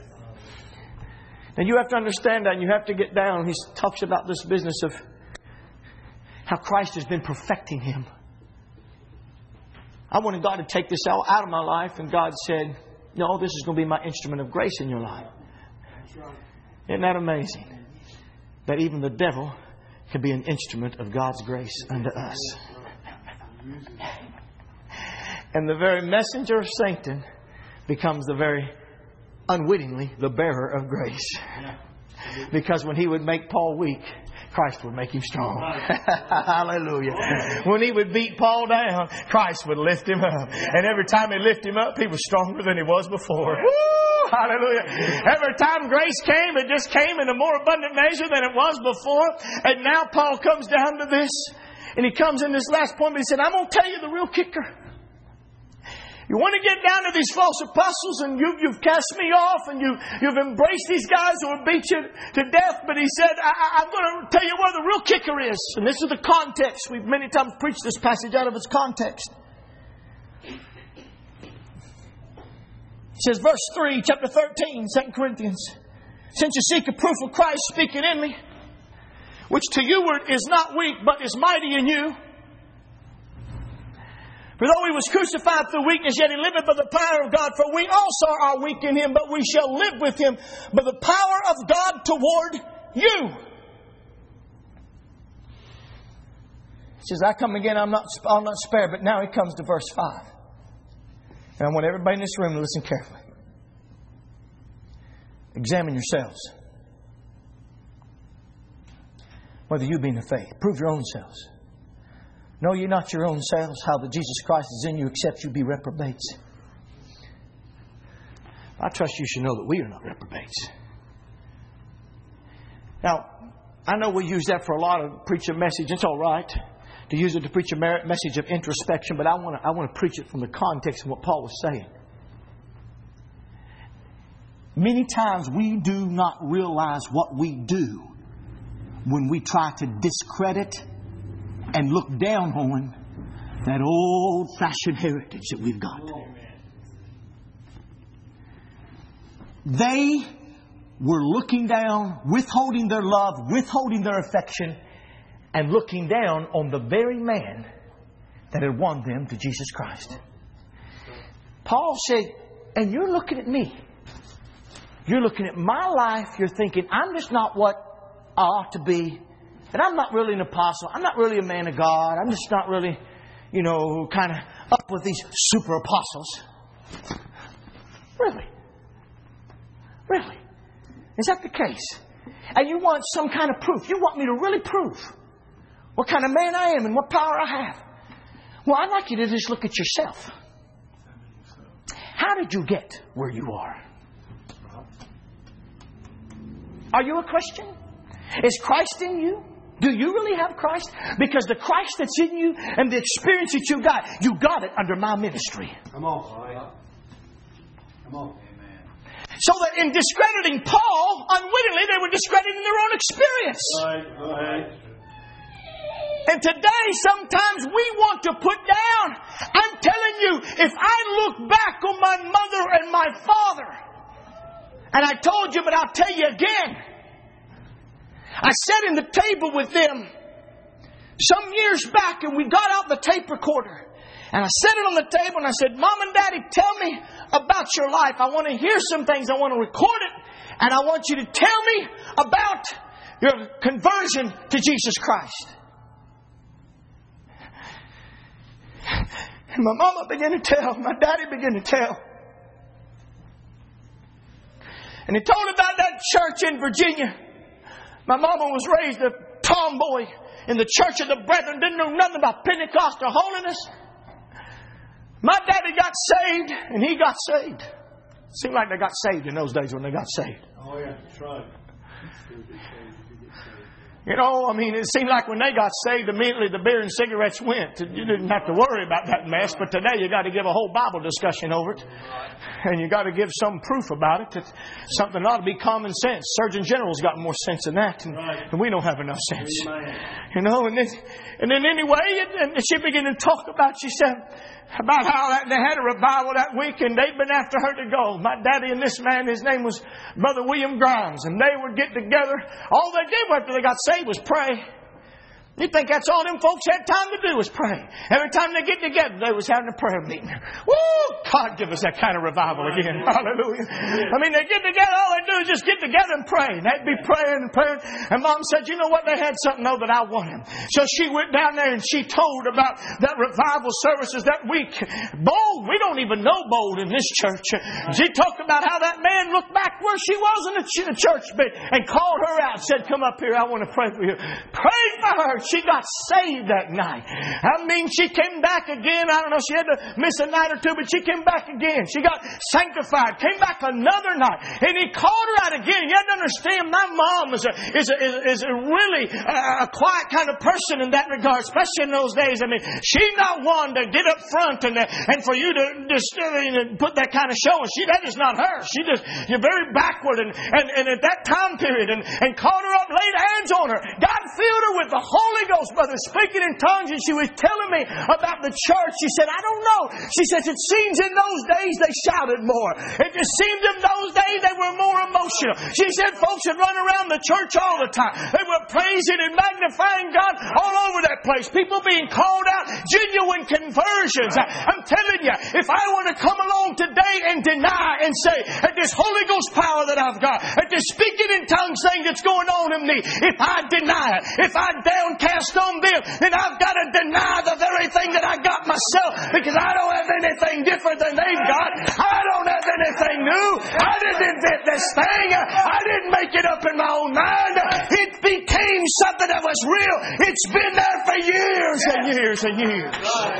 And you have to understand that, and you have to get down. He talks about this business of how Christ has been perfecting him. I wanted God to take this out of my life, and God said, "No, this is going to be my instrument of grace in your life." Isn't that amazing? That even the devil can be an instrument of God's grace unto us. And the very messenger of Satan becomes unwittingly the bearer of grace. Because when he would make Paul weak, Christ would make him strong. Hallelujah. When he would beat Paul down, Christ would lift him up. And every time he lifted him up, he was stronger than he was before. Woo! hallelujah. Every time grace came, it just came in a more abundant measure than it was before. And now Paul comes down to this. And he comes in this last point, but he said, I'm going to tell you the real kicker. You want to get down to these false apostles and you've cast me off and you've embraced these guys who will beat you to death. But he said, I'm going to tell you where the real kicker is. And this is the context. We've many times preached this passage out of its context. It says, verse 3, chapter 13, 2 Corinthians. Since you seek a proof of Christ speaking in me, which to you is not weak, but is mighty in you. For though He was crucified through weakness, yet He liveth by the power of God. For we also are weak in Him, but we shall live with Him by the power of God toward you. He says, I come again, I'll not spare. But now he comes to verse 5. And I want everybody in this room to listen carefully. Examine yourselves. Whether you be in the faith. Prove your own selves. Know ye not your own selves how that Jesus Christ is in you, except you be reprobates. I trust you should know that we are not reprobates. Now, I know we use that for a lot of preaching message. It's all right to use it to preach a message of introspection, but I want to preach it from the context of what Paul was saying. Many times we do not realize what we do when we try to discredit and look down on that old-fashioned heritage that we've got. They were looking down, withholding their love, withholding their affection, and looking down on the very man that had won them to Jesus Christ. Paul said, and you're looking at me. You're looking at my life. You're thinking, I'm just not what I ought to be. And I'm not really an apostle. I'm not really a man of God. I'm just not really, kind of up with these super apostles. Really? Really? Is that the case? And you want some kind of proof. You want me to really prove what kind of man I am and what power I have. Well, I'd like you to just look at yourself. How did you get where you are? Are you a Christian? Is Christ in you? Do you really have Christ? Because the Christ that's in you and the experience that you got it under my ministry. Come on. Come on. Amen. So that in discrediting Paul, unwittingly they were discrediting their own experience. Right. And today, sometimes we want to put down. I'm telling you, if I look back on my mother and my father, and I told you, but I'll tell you again, I sat in the table with them some years back and we got out the tape recorder. And I set it on the table and I said, Mom and Daddy, tell me about your life. I want to hear some things. I want to record it. And I want you to tell me about your conversion to Jesus Christ. And my mama began to tell. My daddy began to tell. And he told about that church in Virginia. My mama was raised a tomboy in the Church of the Brethren. Didn't know nothing about Pentecostal holiness. My daddy got saved and he got saved. Seemed like they got saved in those days when they got saved. Oh yeah, that's right. It seemed like when they got saved, immediately the beer and cigarettes went. You didn't have to worry about that mess. But today you got to give a whole Bible discussion over it. And you got to give some proof about it. It's something that ought to be common sense. Surgeon General's got more sense than that. And we don't have enough sense. And then anyway, and she began to talk about, she said, about how they had a revival that week and they'd been after her to go. My daddy and this man, his name was Brother William Grimes, and they would get together. All they did after they got saved was pray. You think that's all them folks had time to do was pray. Every time they get together, they was having a prayer meeting. Woo! God, give us that kind of revival again. Hallelujah. They get together, all they do is just get together and pray. And they'd be praying and praying. And Mom said, you know what? They had something, though, that I wanted. So she went down there and she told about that revival services that week. Bold. We don't even know Bold in this church. She talked about how that man looked back where she was in the church and called her out. Said, come up here. I want to pray for you. Prayed for her. she got saved that night. I mean, she came back again. I don't know, she had to miss a night or two, but she came back again. She got sanctified, came back another night, and he called her out again. You have to understand, my mom is a really a quiet kind of person in that regard, especially in those days. I mean, she's not one to get up front and for you to just put that kind of show. That is not her. You're very backward and at that time period and called her up, laid hands on her. God filled her with the Holy Ghost, brother, speaking in tongues, and she was telling me about the church. She said, I don't know. She says, it seems in those days they shouted more. It just seemed in those days they were more emotional. She said folks would run around the church all the time. They were praising and magnifying God all over that place. People being called out, genuine conversions. I'm telling you, if I were to come along today and deny and say that this Holy Ghost power that I've got, that this speaking in tongues thing that's going on in me, if I deny it, if I downcast on them, then I've got to deny the very thing that I got myself, because I don't have anything different than they've got. I don't have anything new. I didn't invent this thing. I didn't make it up in my own mind. It became something that was real. It's been there for years and years and years.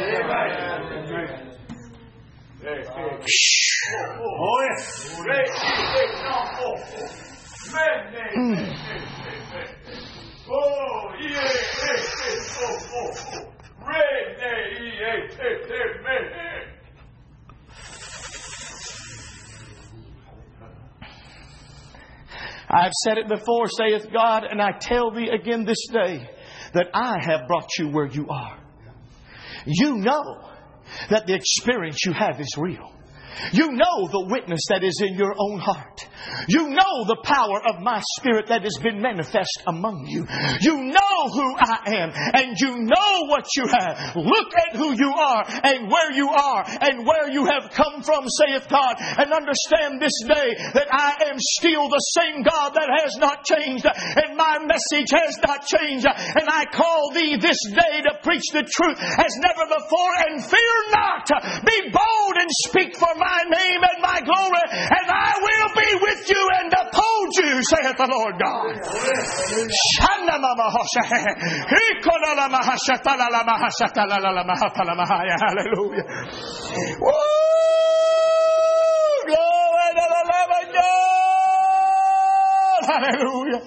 Oh, yes. I've said it before, saith God, and I tell thee again this day, that I have brought you where you are. You know that the experience you have is real. You know the witness that is in your own heart. You know the power of my Spirit that has been manifest among you. You know who I am, and you know what you have. Look at who you are and where you are and where you have come from, saith God, and understand this day that I am still the same God that has not changed, and my message has not changed, and I call thee this day to preach the truth as never before, and fear not. Be bold and speak for my name and my glory, and I will be with you and uphold you, saith the Lord God. Hallelujah. Woo! Glory to the living God. Hallelujah.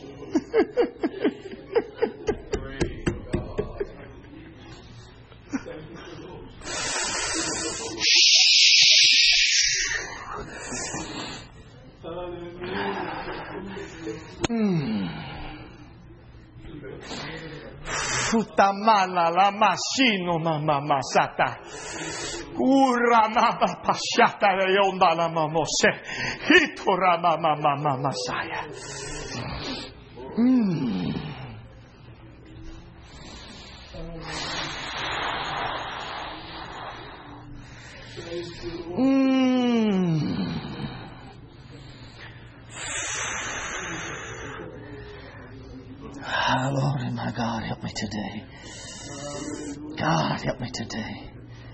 Futamana la masino mama masata. Ura mama pashata yonda la mamose. Hitora mama mama masaya. Oh, Lord, my God, help me today. God, help me today.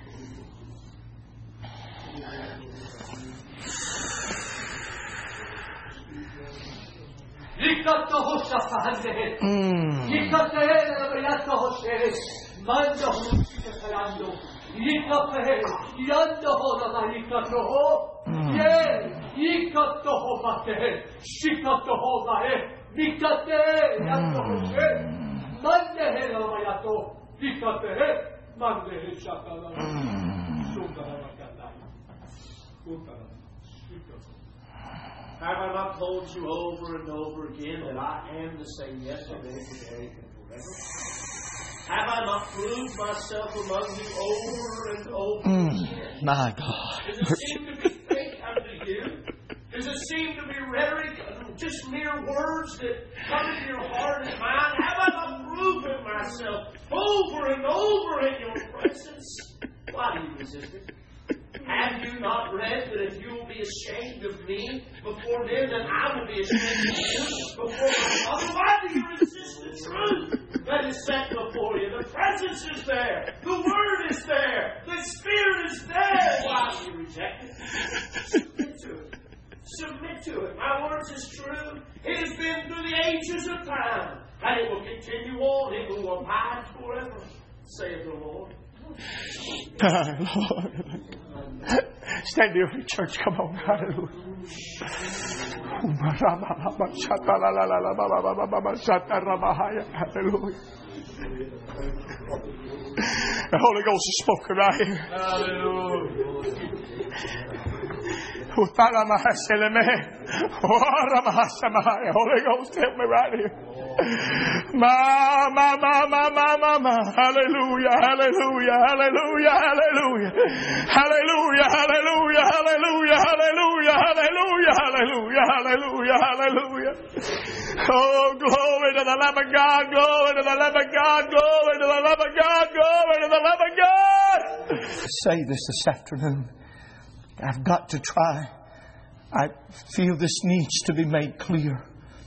Have I not told you over and over again that I am the same yesterday, today, and forever? Have I not proved myself among you over and over again? My God. Does it seem to be fake unto you? Does it seem to be rhetoric, just mere words that come into your heart and mind? Have I not proven myself over and over in your presence? Why do you resist it? Have you not read that if you will be ashamed of me before men, then I will be ashamed of you before my Father? Why do you resist the truth that is set before you? The presence is there. The Word is there. The Spirit is there. Why do you reject it? Submit to it. Submit to it. My words is true. It has been through the ages of time. And it will continue on. It will abide forever, saith the Lord. Lord. Stand here, church. Come on. Hallelujah. Hallelujah. The Holy Ghost is spoken right here. Holy Ghost, help me right here. Hallelujah, hallelujah, hallelujah, hallelujah. Hallelujah, hallelujah, hallelujah, hallelujah, hallelujah, hallelujah, hallelujah, hallelujah. Oh, glory to the Lamb of God, glory to the Lamb of God, glory to the Lamb of God, glory to the Lamb of God. Say this afternoon. I've got to try. I feel this needs to be made clear.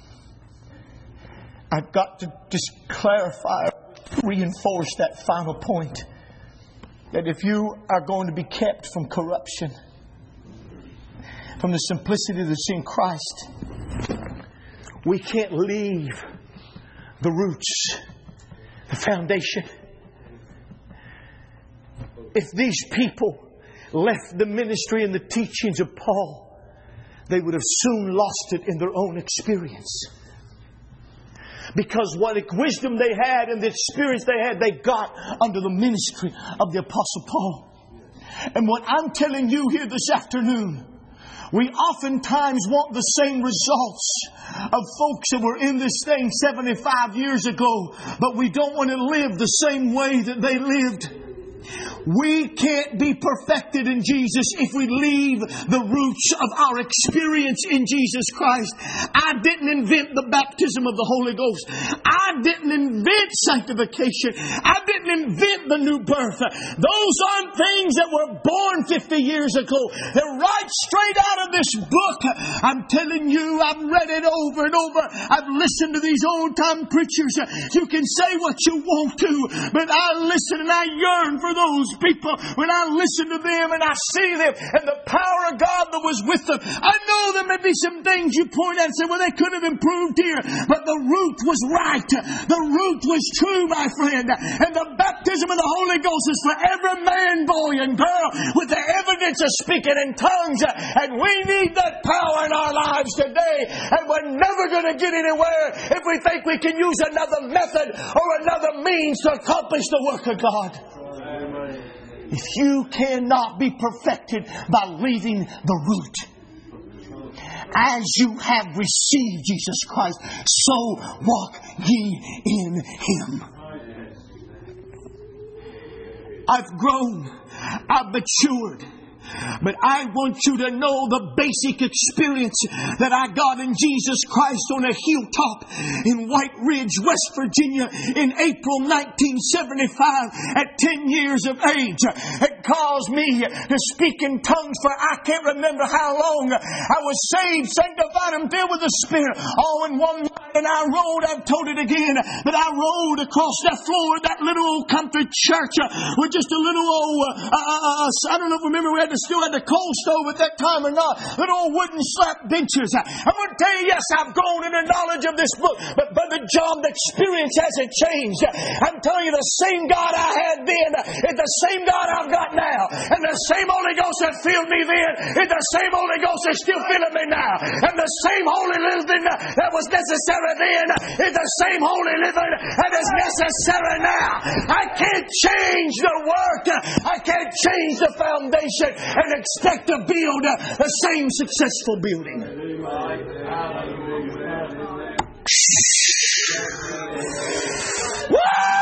I've got to just clarify, reinforce that final point. That if you are going to be kept from corruption, from the simplicity that's in Christ, we can't leave the roots, the foundation. If these people left the ministry and the teachings of Paul, they would have soon lost it in their own experience. Because what wisdom they had and the experience they had, they got under the ministry of the Apostle Paul. And what I'm telling you here this afternoon, we oftentimes want the same results of folks that were in this thing 75 years ago, but we don't want to live the same way that they lived. We can't be perfected in Jesus if we leave the roots of our experience in Jesus Christ. I didn't invent the baptism of the Holy Ghost. I didn't invent sanctification. I didn't invent the new birth. Those aren't things that were born 50 years ago. They're right straight out of this book. I'm telling you, I've read it over and over. I've listened to these old-time preachers. You can say what you want to, but I listen and I yearn for those people. When I listen to them and I see them and the power of God that was with them, I know there may be some things you point at and say, well, they could have improved here, but the root was right. The root was true, my friend. And the baptism of the Holy Ghost is for every man, boy, and girl with the evidence of speaking in tongues. And we need that power in our lives today. And we're never going to get anywhere if we think we can use another method or another means to accomplish the work of God. If you cannot be perfected by leaving the root, as you have received Jesus Christ, so walk ye in Him. I've grown, I've matured. But I want you to know the basic experience that I got in Jesus Christ on a hilltop in White Ridge, West Virginia in April 1975 at 10 years of age. It caused me to speak in tongues for I can't remember how long. I was saved, sanctified, and filled with the Spirit all in one night. And I rode, I've told it again, but I rode across that floor of that little old country church with just a little old, I don't know if you remember, we still had the coal stove at that time or not. Little old wooden slap benches. I'm going to tell you, yes, I've grown in the knowledge of this book, but Brother John, the experience hasn't changed. I'm telling you, the same God I had then is the same God I've got now. And the same Holy Ghost that filled me then is the same Holy Ghost that's still filling me now. And the same holy living that was necessary then is the same holy living that is necessary now. I can't change the work. I can't change the foundation and expect to build the same successful building. Woo!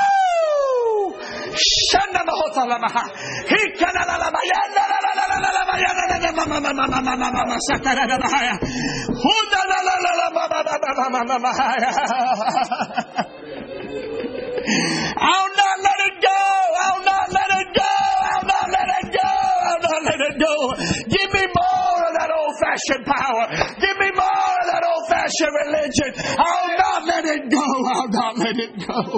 I'll not let it go. I'll not let it go. I'll not let it go. I'll not let it go. Give me more of that old-fashioned power. Give me more of that old-fashioned religion. I'll not let it go. I'll not let it go.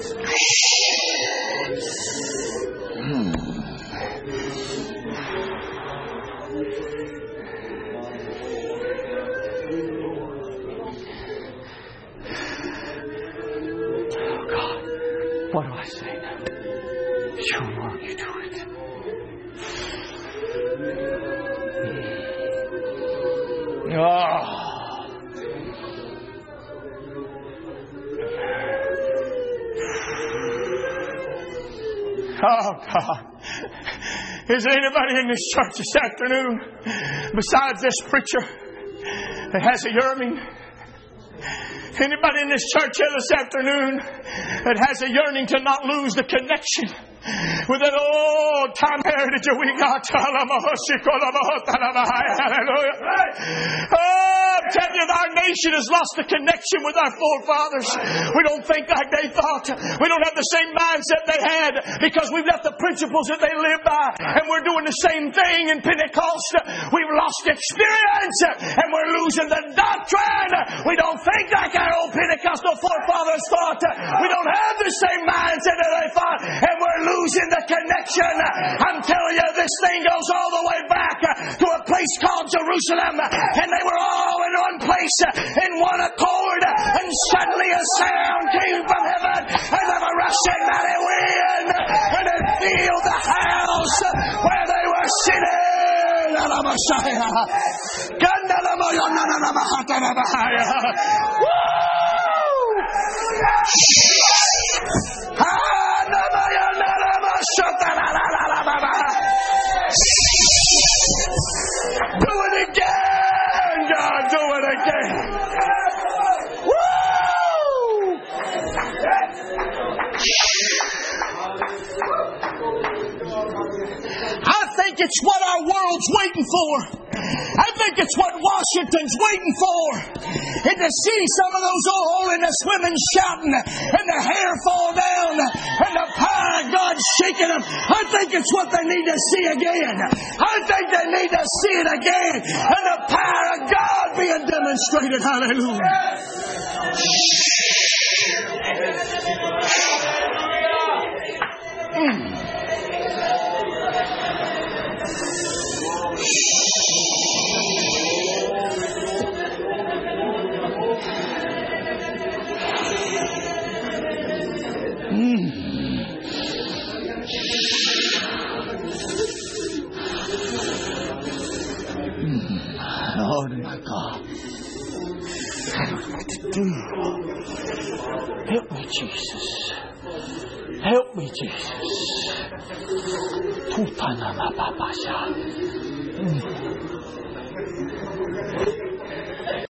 What do I say now? Your word, you do it. Oh, God. Is there anybody in this church this afternoon besides this preacher that has a yearning? Anybody in this church here this afternoon that has a yearning to not lose the connection with that old time heritage we got? Hallelujah. I'm telling you, our nation has lost the connection with our forefathers. We don't think like they thought. We don't have the same mindset they had because we've left the principles that they lived by, and we're doing the same thing in Pentecost. We've lost experience and we're losing the doctrine. We don't think like our old Pentecostal forefathers thought. We don't have the same mindset that they thought, and we're losing the connection. I'm telling you, this thing goes all the way back to a place called Jerusalem, and they were all in one place in one accord, and suddenly a sound came from heaven as of a rushing mighty wind, and it filled the house where they were sitting. Do it again, God, do it again. Woo! I think it's what our world's waiting for. I think it's what Washington's waiting for. And to see some of those old holiness women shouting and their hair fall down and the power of God shaking them. I think it's what they need to see again. I think they need to see it again. And the power of God being demonstrated. Hallelujah. Lord my God, I don't know what to do. Help me, Jesus. Help me, Jesus.